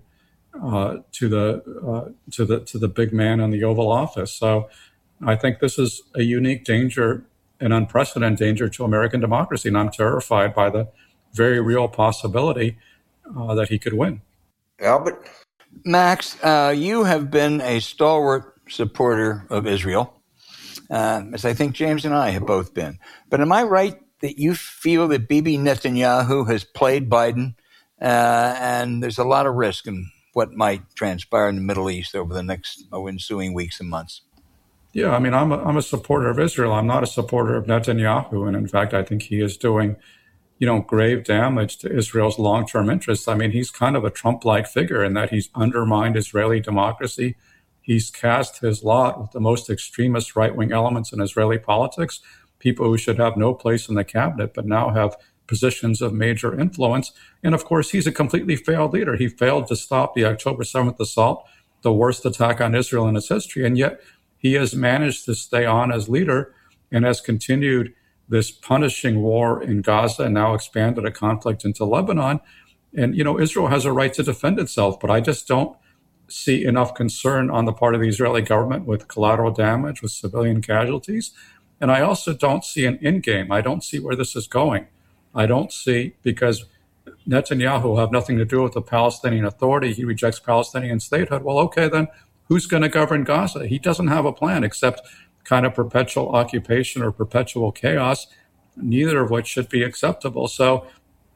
the big man in the Oval Office. So I think this is a unique danger, an unprecedented danger to American democracy. And I'm terrified by the very real possibility that he could win. Albert? Max, you have been a stalwart supporter of Israel, as I think James and I have both been. But am I right that you feel that Bibi Netanyahu has played Biden, and there's a lot of risk in what might transpire in the Middle East over the next ensuing weeks and months? Yeah, I mean, I'm a supporter of Israel. I'm not a supporter of Netanyahu. And in fact, I think he is doing grave damage to Israel's long-term interests. I mean, he's kind of a Trump-like figure in that he's undermined Israeli democracy. He's cast his lot with the most extremist right-wing elements in Israeli politics, people who should have no place in the cabinet but now have positions of major influence. And of course, he's a completely failed leader. He failed to stop the October 7th assault, the worst attack on Israel in its history. And yet he has managed to stay on as leader and has continued this punishing war in Gaza and now expanded a conflict into Lebanon. And, Israel has a right to defend itself, but I just don't see enough concern on the part of the Israeli government with collateral damage, with civilian casualties. And I also don't see an end game. I don't see where this is going. I don't see, because Netanyahu will have nothing to do with the Palestinian Authority. He rejects Palestinian statehood. Well, okay, then who's going to govern Gaza? He doesn't have a plan except kind of perpetual occupation or perpetual chaos, neither of which should be acceptable. So,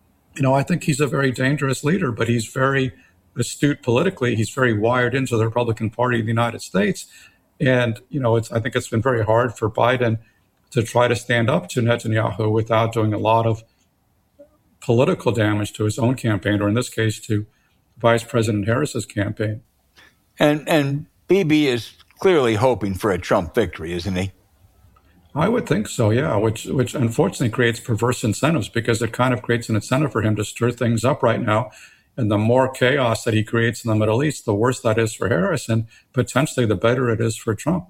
I think he's a very dangerous leader, but he's very astute politically. He's very wired into the Republican Party of the United States. And, I think it's been very hard for Biden to try to stand up to Netanyahu without doing a lot of political damage to his own campaign, or in this case, to Vice President Harris's campaign. And Bibi is clearly hoping for a Trump victory, isn't he? I would think so, yeah, which unfortunately creates perverse incentives, because it kind of creates an incentive for him to stir things up right now. And the more chaos that he creates in the Middle East, the worse that is for Harris, and potentially the better it is for Trump.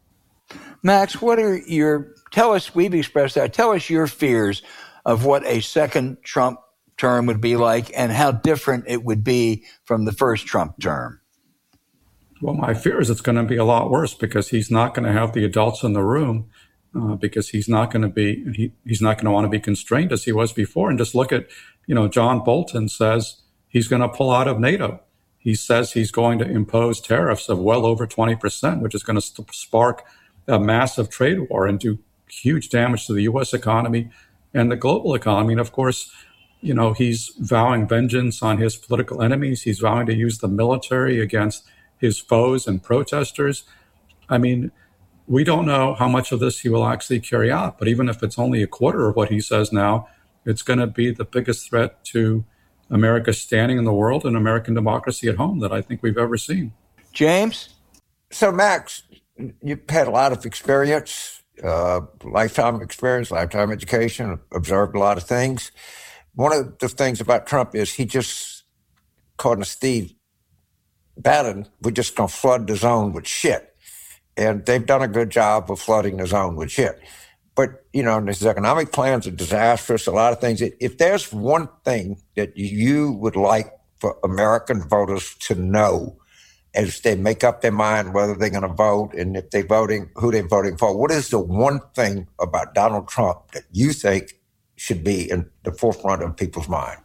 Max, tell us, we've expressed that, tell us your fears of what a second Trump term would be like and how different it would be from the first Trump term. Well, my fear is it's going to be a lot worse, because he's not going to have the adults in the room, because he's not going to want to be constrained as he was before. And just look at, John Bolton says he's going to pull out of NATO. He says he's going to impose tariffs of well over 20%, which is going to spark a massive trade war and do huge damage to the U.S. economy and the global economy. And of course, he's vowing vengeance on his political enemies. He's vowing to use the military against his foes and protesters. I mean, we don't know how much of this he will actually carry out, but even if it's only a quarter of what he says now, it's going to be the biggest threat to America's standing in the world and American democracy at home that I think we've ever seen. James? So, Max, you've had a lot of experience, lifetime experience, lifetime education, observed a lot of things. One of the things about Trump is he just, according to Steve Bannon, we're just going to flood the zone with shit. And they've done a good job of flooding the zone with shit. But, his economic plans are disastrous, a lot of things. If there's one thing that you would like for American voters to know as they make up their mind whether they're going to vote and if they're voting, who they're voting for, what is the one thing about Donald Trump that you think should be in the forefront of people's mind?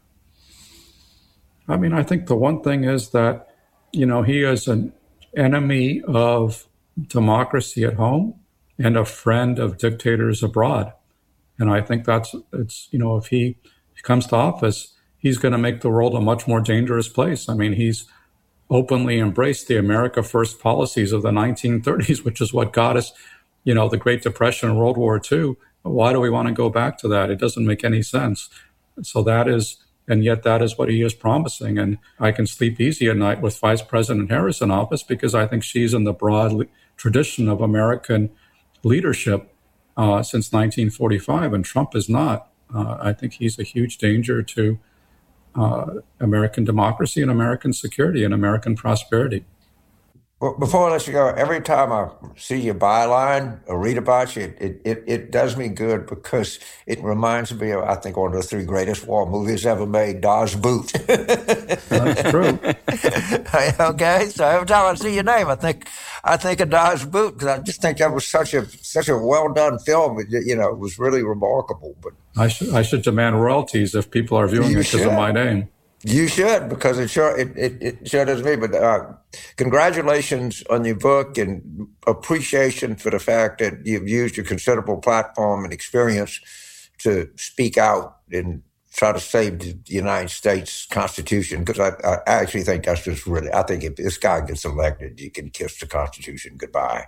I mean, I think the one thing is that, he is an enemy of democracy at home and a friend of dictators abroad. And I think if he comes to office, he's going to make the world a much more dangerous place. I mean, he's openly embraced the America First policies of the 1930s, which is what got us, the Great Depression and World War II. Why do we want to go back to that? It doesn't make any sense. So and yet that is what he is promising. And I can sleep easy at night with Vice President Harris in office, because I think she's in the broad tradition of American leadership since 1945, and Trump is not. I think he's a huge danger to American democracy and American security and American prosperity. Well, before I let you go, every time I see your byline or read about you, it does me good, because it reminds me of, I think, one of the 3 greatest war movies ever made, Das Boot. That's true. Okay, so every time I see your name, I think of Das Boot, because I just think that was such a well done film. It was really remarkable. But I should demand royalties if people are viewing it because of my name. You should, because it sure does me. But congratulations on your book, and appreciation for the fact that you've used your considerable platform and experience to speak out and try to save the United States Constitution. Because I actually think that's just I think if this guy gets elected, you can kiss the Constitution goodbye.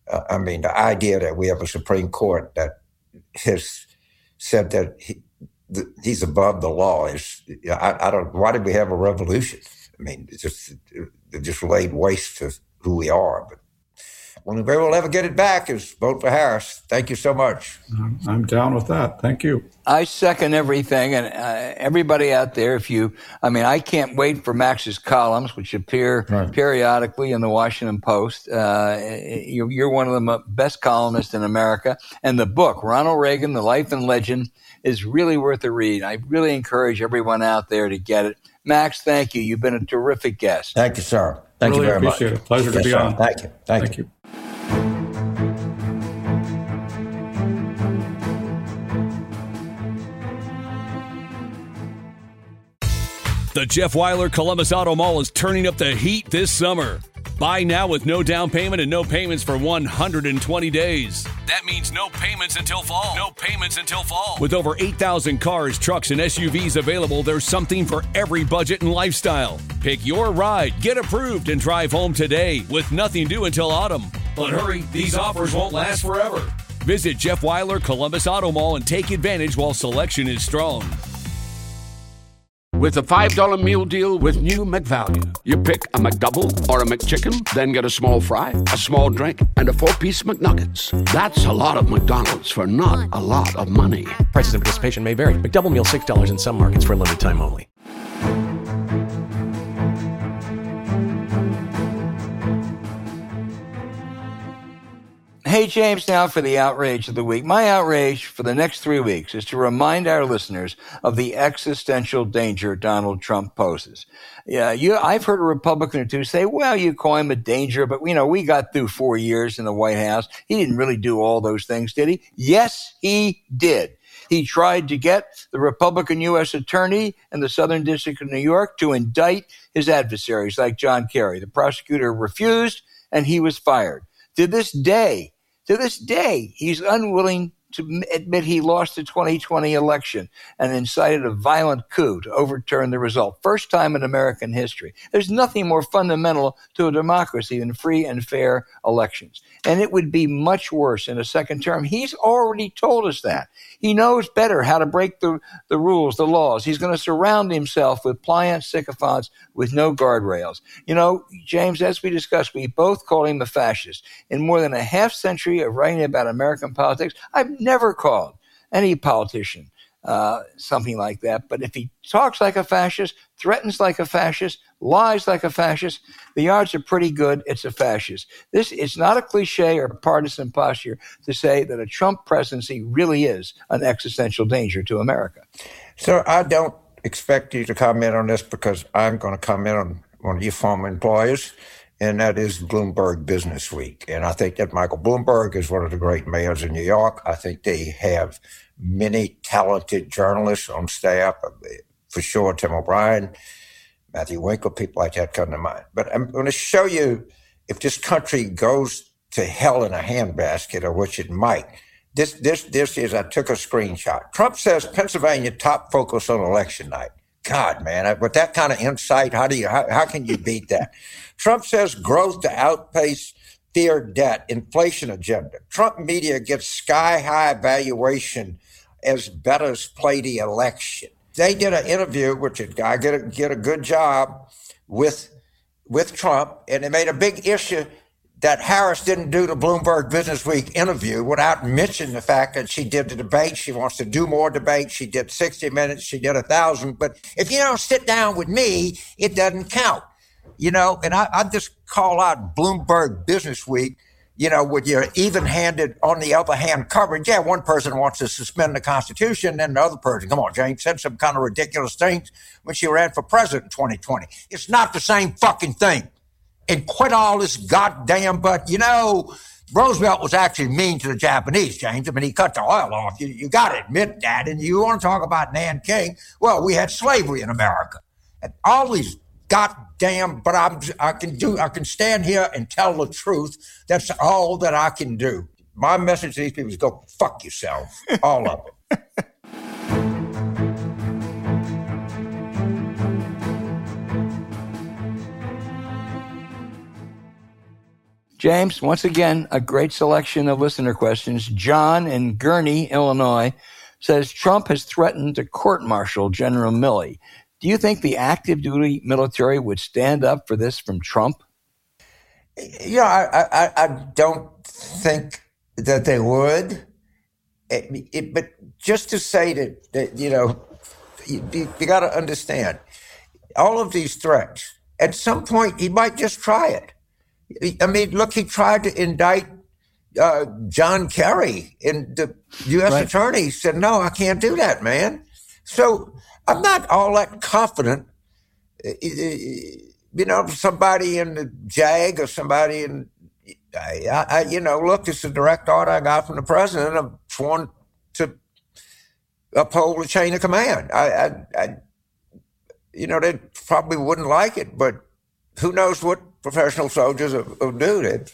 The idea that we have a Supreme Court that has said that he's above the law. I don't. Why did we have a revolution? I mean, it just laid waste to who we are. But only way we'll ever get it back is vote for Harris. Thank you so much. I'm down with that. Thank you. I second everything. And everybody out there, I can't wait for Max's columns, which appear periodically in the Washington Post. You're one of the best columnists in America. And the book, Ronald Reagan, The Life and Legend, is really worth a read. I really encourage everyone out there to get it. Max, thank you. You've been a terrific guest. Thank you, sir. Thank you very much. Appreciate it. Pleasure to be on. Thank you. Thank you. The Jeff Weiler Columbus Auto Mall is turning up the heat this summer. Buy now with no down payment and no payments for 120 days. That means no payments until fall. No payments until fall. With over 8,000 cars, trucks, and SUVs available, there's something for every budget and lifestyle. Pick your ride, get approved, and drive home today with nothing due until autumn. But hurry, these offers won't last forever. Visit Jeff Weiler Columbus Auto Mall and take advantage while selection is strong. With a $5 meal deal with new McValue. You pick a McDouble or a McChicken, then get a small fry, a small drink, and a 4-piece McNuggets. That's a lot of McDonald's for not a lot of money. Prices and participation may vary. McDouble meal $6 in some markets for a limited time only. Hey, James, now for the outrage of the week. My outrage for the next 3 weeks is to remind our listeners of the existential danger Donald Trump poses. I've heard a Republican or two say, well, you call him a danger, but, we got through 4 years in the White House. He didn't really do all those things, did he? Yes, he did. He tried to get the Republican U.S. attorney in the Southern District of New York to indict his adversaries like John Kerry. The prosecutor refused, and he was fired. To this day, he's unwilling to admit he lost the 2020 election and incited a violent coup to overturn the result. First time in American history. There's nothing more fundamental to a democracy than free and fair elections. And it would be much worse in a second term. He's already told us that. He knows better how to break the rules, the laws. He's going to surround himself with pliant sycophants with no guardrails. James, as we discussed, we both call him a fascist. In more than a half century of writing about American politics, I've never called any politician something like that. But if he talks like a fascist, threatens like a fascist, lies like a fascist, the odds are pretty good it's a fascist. This is not a cliche or partisan posture to say that a Trump presidency really is an existential danger to America. Sir, I don't expect you to comment on this because I'm going to comment on one of your former employers, and that is Bloomberg Business Week. And I think that Michael Bloomberg is one of the great mayors in New York. I think they have many talented journalists on staff, for sure, Tim O'Brien, Matthew Winkle, people like that come to mind. But I'm going to show you if this country goes to hell in a handbasket, or which it might. This is, I took a screenshot. Trump says Pennsylvania top focus on election night. God, man, with that kind of insight, how can you beat that? Trump says growth to outpace fear debt, inflation agenda. Trump media gets sky-high valuation as bettors play the election. They did an interview, which I get a good job with Trump, and they made a big issue that Harris didn't do the Bloomberg Business Week interview without mentioning the fact that she did the debate. She wants to do more debate. She did 60 Minutes. She did 1,000. But if you don't sit down with me, it doesn't count. And I just call out Bloomberg Business Week, with your even-handed, on the other hand, coverage. Yeah, one person wants to suspend the Constitution, and the other person, come on, James, said some kind of ridiculous things when she ran for president in 2020. It's not the same fucking thing. And quit all this goddamn, but Roosevelt was actually mean to the Japanese, James. I mean, he cut the oil off. You got to admit that. And you want to talk about Nanking? Well, we had slavery in America. And all these goddamn, but I can stand here and tell the truth. That's all that I can do. My message to these people is go fuck yourself. All of it. James, once again, a great selection of listener questions. John in Gurnee, Illinois, says Trump has threatened to court-martial General Milley. Do you think the active duty military would stand up for this from Trump? Yeah, I don't think that they would. But just to say that you got to understand, all of these threats, at some point, he might just try it. I mean, look, he tried to indict John Kerry, and the U.S. attorney said, no, I can't do that, man. So I'm not all that confident, somebody in the JAG or somebody in, look, it's a direct order I got from the president. I'm sworn to uphold the chain of command. They probably wouldn't like it, but who knows what professional soldiers will do. They're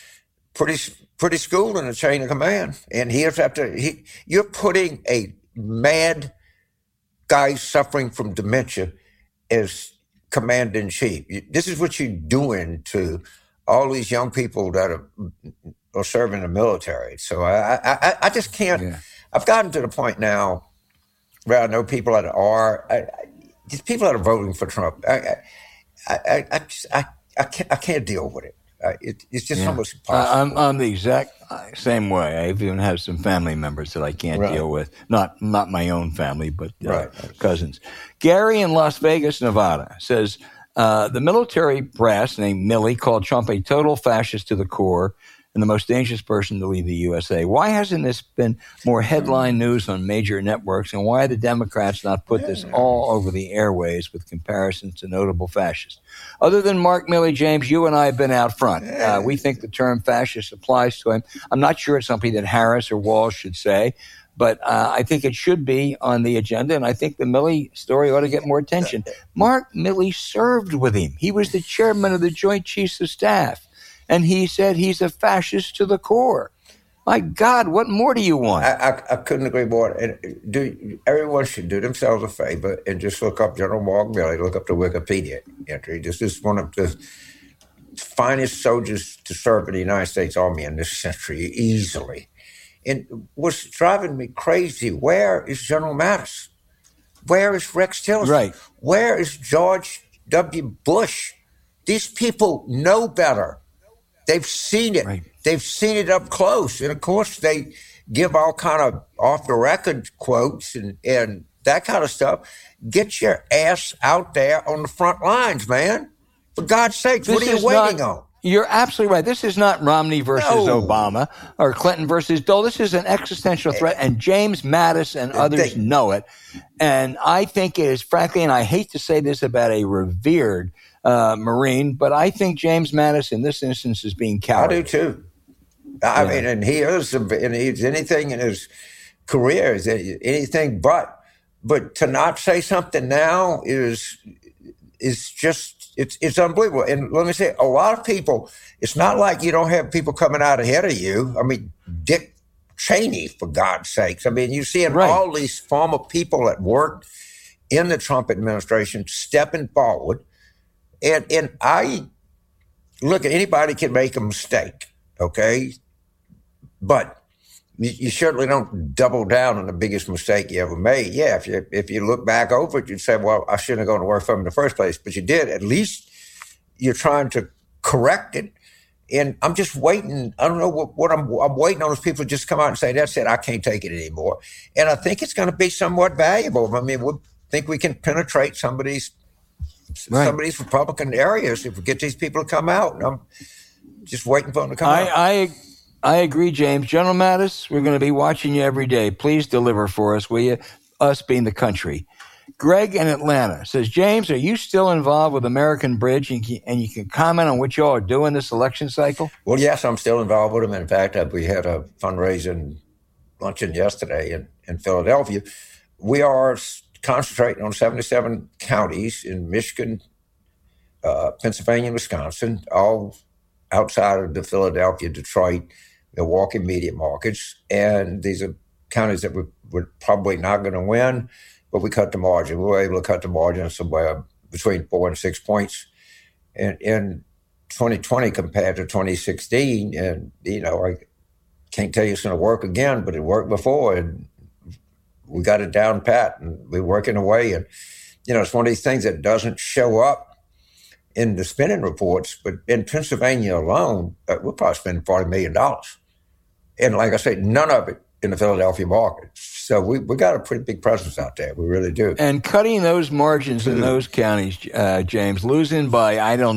pretty schooled in the chain of command. And you're putting a mad guy suffering from dementia as commander-in-chief. This is what you're doing to all these young people that are serving the military. So I just can't. Yeah. I've gotten to the point now where I know people that are these people that are voting for Trump. I can't deal with it. It's just almost impossible. I'm the exact same way. I even have some family members that I can't deal with. Not my own family, but cousins. Gary in Las Vegas, Nevada, says the military brass named Milley called Trump a total fascist to the core and the most dangerous person to lead the USA. Why hasn't this been more headline news on major networks, and why do Democrats not put this all over the airways with comparisons to notable fascists? Other than Mark Milley, James, you and I have been out front. We think the term fascist applies to him. I'm not sure it's something that Harris or Walz should say, but I think it should be on the agenda, and I think the Milley story ought to get more attention. Mark Milley served with him. He was the chairman of the Joint Chiefs of Staff. And he said he's a fascist to the core. My God, what more do you want? I couldn't agree more. Everyone should do themselves a favor and just look up General Mark Milley, look up the Wikipedia entry. This is one of the finest soldiers to serve in the United States Army in this century, easily. And what's driving me crazy, where is General Mattis? Where is Rex Tillerson? Right. Where is George W. Bush? These people know better. They've seen it. Right. They've seen it up close. And, of course, they give all kind of off-the-record quotes and that kind of stuff. Get your ass out there on the front lines, man. For God's sake, what are you waiting on? You're absolutely right. This is not Romney versus Obama or Clinton versus Dole. This is an existential threat, and James Mattis and others know it. And I think it is, frankly, and I hate to say this about a revered Marine, but I think James Mattis in this instance is being cowardly. I do too. I mean, and he's anything in his career is anything but to not say something now is just it's unbelievable. And let me say, a lot of people, it's not like you don't have people coming out ahead of you. I mean, Dick Cheney, for God's sakes. I mean, you see all these former people that worked in the Trump administration stepping forward. And I look, anybody can make a mistake, okay? But you certainly don't double down on the biggest mistake you ever made. Yeah, if you look back over it, you'd say, well, I shouldn't have gone to work for him in the first place. But you did. At least you're trying to correct it. And I'm just waiting. I don't know what I'm waiting on those people to just come out and say, that's it, I can't take it anymore. And I think it's going to be somewhat valuable. I mean, we think we can penetrate some of these Republican areas if we get these people to come out. And I'm just waiting for them to come out. I agree, James. General Mattis, we're going to be watching you every day. Please deliver for us, will you? Us being the country. Greg in Atlanta says, James, are you still involved with American Bridge? And you can comment on what you all are doing this election cycle? Well, yes, I'm still involved with them. In fact, we had a fundraising luncheon yesterday in Philadelphia. We are concentrating on 77 counties in Michigan, Pennsylvania, and Wisconsin, all outside of the Philadelphia, Detroit, Milwaukee media markets. And these are counties that we're probably not going to win, but we cut the margin. We were able to cut the margin somewhere between 4 and 6 points in 2020 compared to 2016. And, I can't tell you it's going to work again, but it worked before. And we got it down pat, and we're working away. And, it's one of these things that doesn't show up in the spending reports, but in Pennsylvania alone, we're probably spending $40 million. And like I say, none of it in the Philadelphia market. So we got a pretty big presence out there. We really do. And cutting those margins in those counties, James, losing by,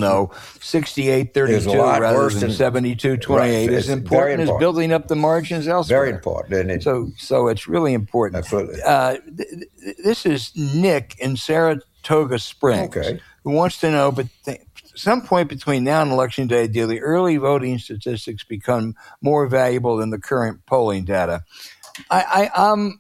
68-32 rather than 72-28 right, is important as building up the margins elsewhere. Very important. So it's really important. Absolutely. This is Nick in Saratoga Springs, who wants to know, but some point between now and Election Day, do the early voting statistics become more valuable than the current polling data? I'm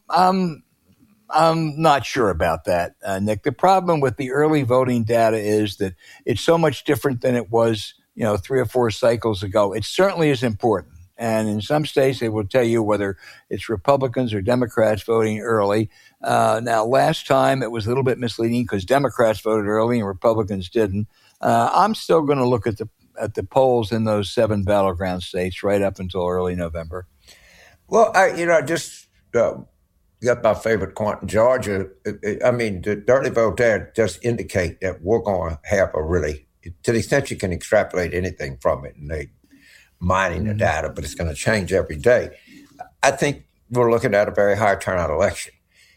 not sure about that, Nick. The problem with the early voting data is that it's so much different than it was, 3 or 4 cycles ago. It certainly is important. And in some states, they will tell you whether it's Republicans or Democrats voting early. Now, last time it was a little bit misleading because Democrats voted early and Republicans didn't. I'm still going to look at the polls in those 7 battleground states right up until early November. Well, I just got my favorite point in Georgia. The early vote there does indicate that we're going to have a really, to the extent you can extrapolate anything from it, and they mining the data, but it's going to change every day. I think we're looking at a very high turnout election.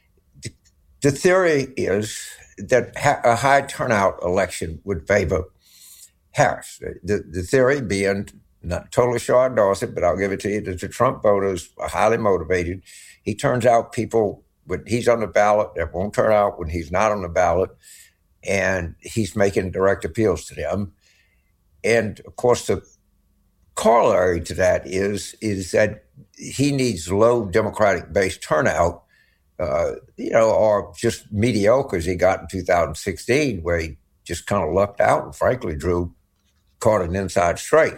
The theory is that a high turnout election would favor Harris. The theory being, not totally sure I endorse it, but I'll give it to you, that the Trump voters are highly motivated. He turns out people when he's on the ballot that won't turn out when he's not on the ballot, and he's making direct appeals to them. And, of course, the corollary to that is that he needs low Democratic-based turnout, or just mediocre as he got in 2016, where he just kind of lucked out and, frankly, caught an inside straight.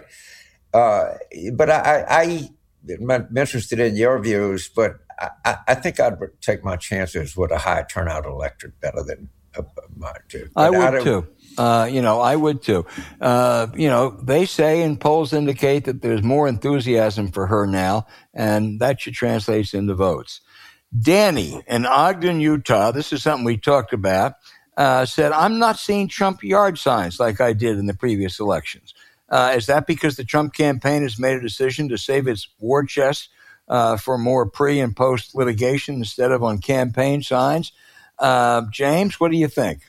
But I'm interested in your views, but I think I'd take my chances with a high turnout electorate better than mine, too. I would, too. I would, too. They say, and polls indicate that there's more enthusiasm for her now, and that should translate into votes. Danny in Ogden, Utah, this is something we talked about, said, I'm not seeing Trump yard signs like I did in the previous elections. Is that because the Trump campaign has made a decision to save its war chest for more pre- and post-litigation instead of on campaign signs? James, what do you think?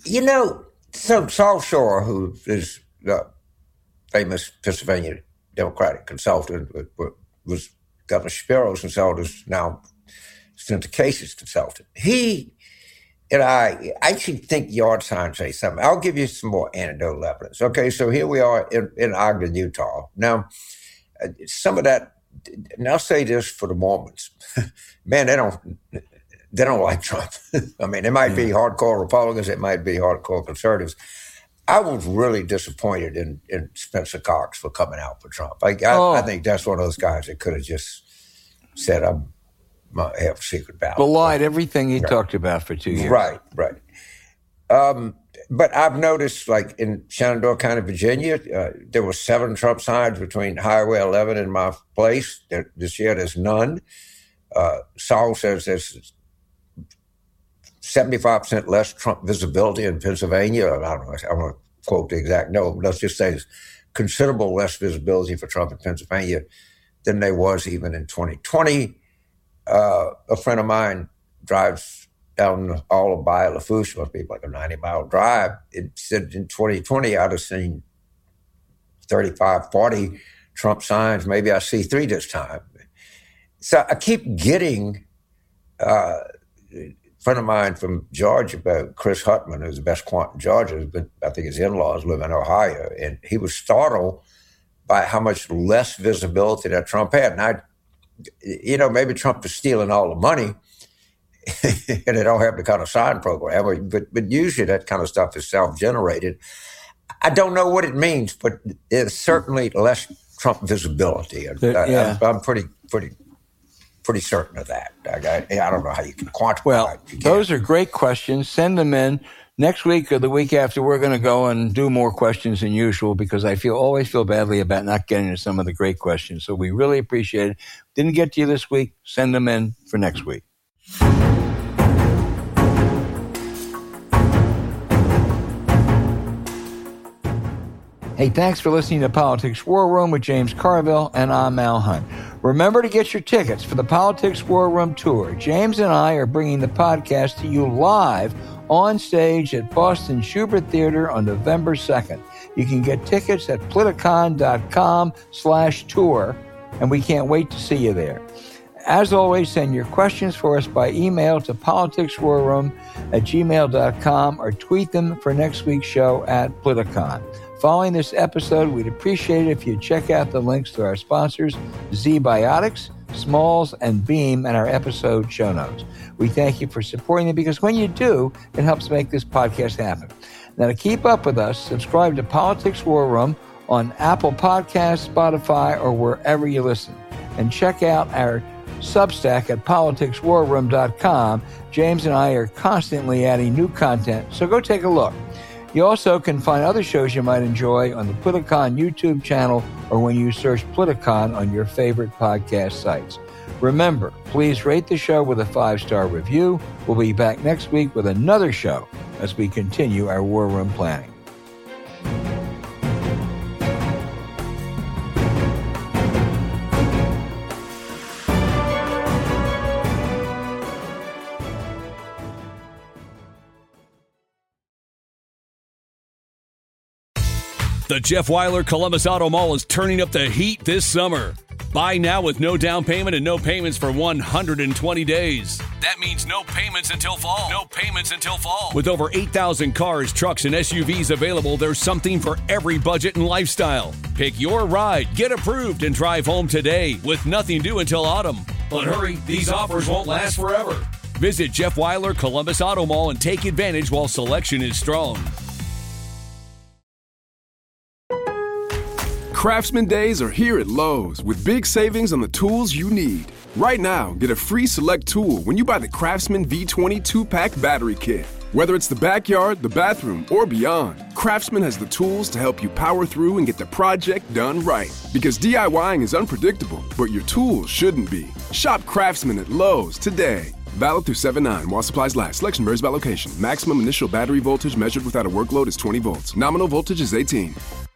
So Saul Shore, who is the famous Pennsylvania Democratic consultant, was Governor Shapiro's consultant, now Senator Casey's consultant. He and I actually think yard signs say something. I'll give you some more anecdotal evidence. Okay, so here we are in Ogden, Utah. Now, some of that, and I'll say this for the Mormons, man, they don't like Trump. It might be hardcore Republicans, it might be hardcore conservatives. I was really disappointed in Spencer Cox for coming out for Trump. I think that's one of those guys that could have just said, I have a secret ballot. Belied everything he talked about for 2 years. Right. But I've noticed, like in Shenandoah County, Virginia, there were 7 Trump signs between Highway 11 and my place. This year, there's none. Saul says there's 75% less Trump visibility in Pennsylvania. I don't know. I want to quote the exact number. Let's just say there's considerable less visibility for Trump in Pennsylvania than there was even in 2020. A friend of mine drives down all of Bayou Lafourche, must be like a 90-mile drive. It said in 2020, I'd have seen 35, 40 Trump signs. Maybe I see 3 this time. So I keep getting a friend of mine from Georgia, Chris Hutman, who's the best quant in Georgia, but I think his in-laws live in Ohio, and he was startled by how much less visibility that Trump had. And maybe Trump is stealing all the money and they don't have the kind of sign program, but usually that kind of stuff is self-generated. I don't know what it means, but it's certainly less Trump visibility. I'm pretty certain of that. I don't know how you can quantify it. Well, those are great questions. Send them in. Next week or the week after, we're going to go and do more questions than usual because I always feel badly about not getting to some of the great questions. So we really appreciate it. Didn't get to you this week, send them in for next week. Hey, thanks for listening to Politics War Room with James Carville, and I'm Al Hunt. Remember to get your tickets for the Politics War Room Tour. James and I are bringing the podcast to you live on stage at Boston Schubert Theater on November 2nd. You can get tickets at politicon.com/tour, and we can't wait to see you there. As always, send your questions for us by email to politicswarroom@gmail.com or tweet them for next week's show at Politicon. Following this episode, we'd appreciate it if you'd check out the links to our sponsors, ZBiotics, Smalls, and Beam, and our episode show notes. We thank you for supporting them because when you do, it helps make this podcast happen. Now, to keep up with us, subscribe to Politics War Room on Apple Podcasts, Spotify, or wherever you listen. And check out our Substack at politicswarroom.com. James and I are constantly adding new content, so go take a look. You also can find other shows you might enjoy on the Politicon YouTube channel or when you search Politicon on your favorite podcast sites. Remember, please rate the show with a 5-star review. We'll be back next week with another show as we continue our war room planning. The Jeff Weiler Columbus Auto Mall is turning up the heat this summer. Buy now with no down payment and no payments for 120 days. That means no payments until fall. No payments until fall. With over 8,000 cars, trucks, and SUVs available, there's something for every budget and lifestyle. Pick your ride, get approved, and drive home today with nothing due until autumn. But hurry, these offers won't last forever. Visit Jeff Weiler Columbus Auto Mall and take advantage while selection is strong. Craftsman Days are here at Lowe's with big savings on the tools you need. Right now, get a free select tool when you buy the Craftsman V20 2-pack battery kit. Whether it's the backyard, the bathroom, or beyond, Craftsman has the tools to help you power through and get the project done right. Because DIYing is unpredictable, but your tools shouldn't be. Shop Craftsman at Lowe's today. Valid through 7/9 while supplies last. Selection varies by location. Maximum initial battery voltage measured without a workload is 20 volts. Nominal voltage is 18.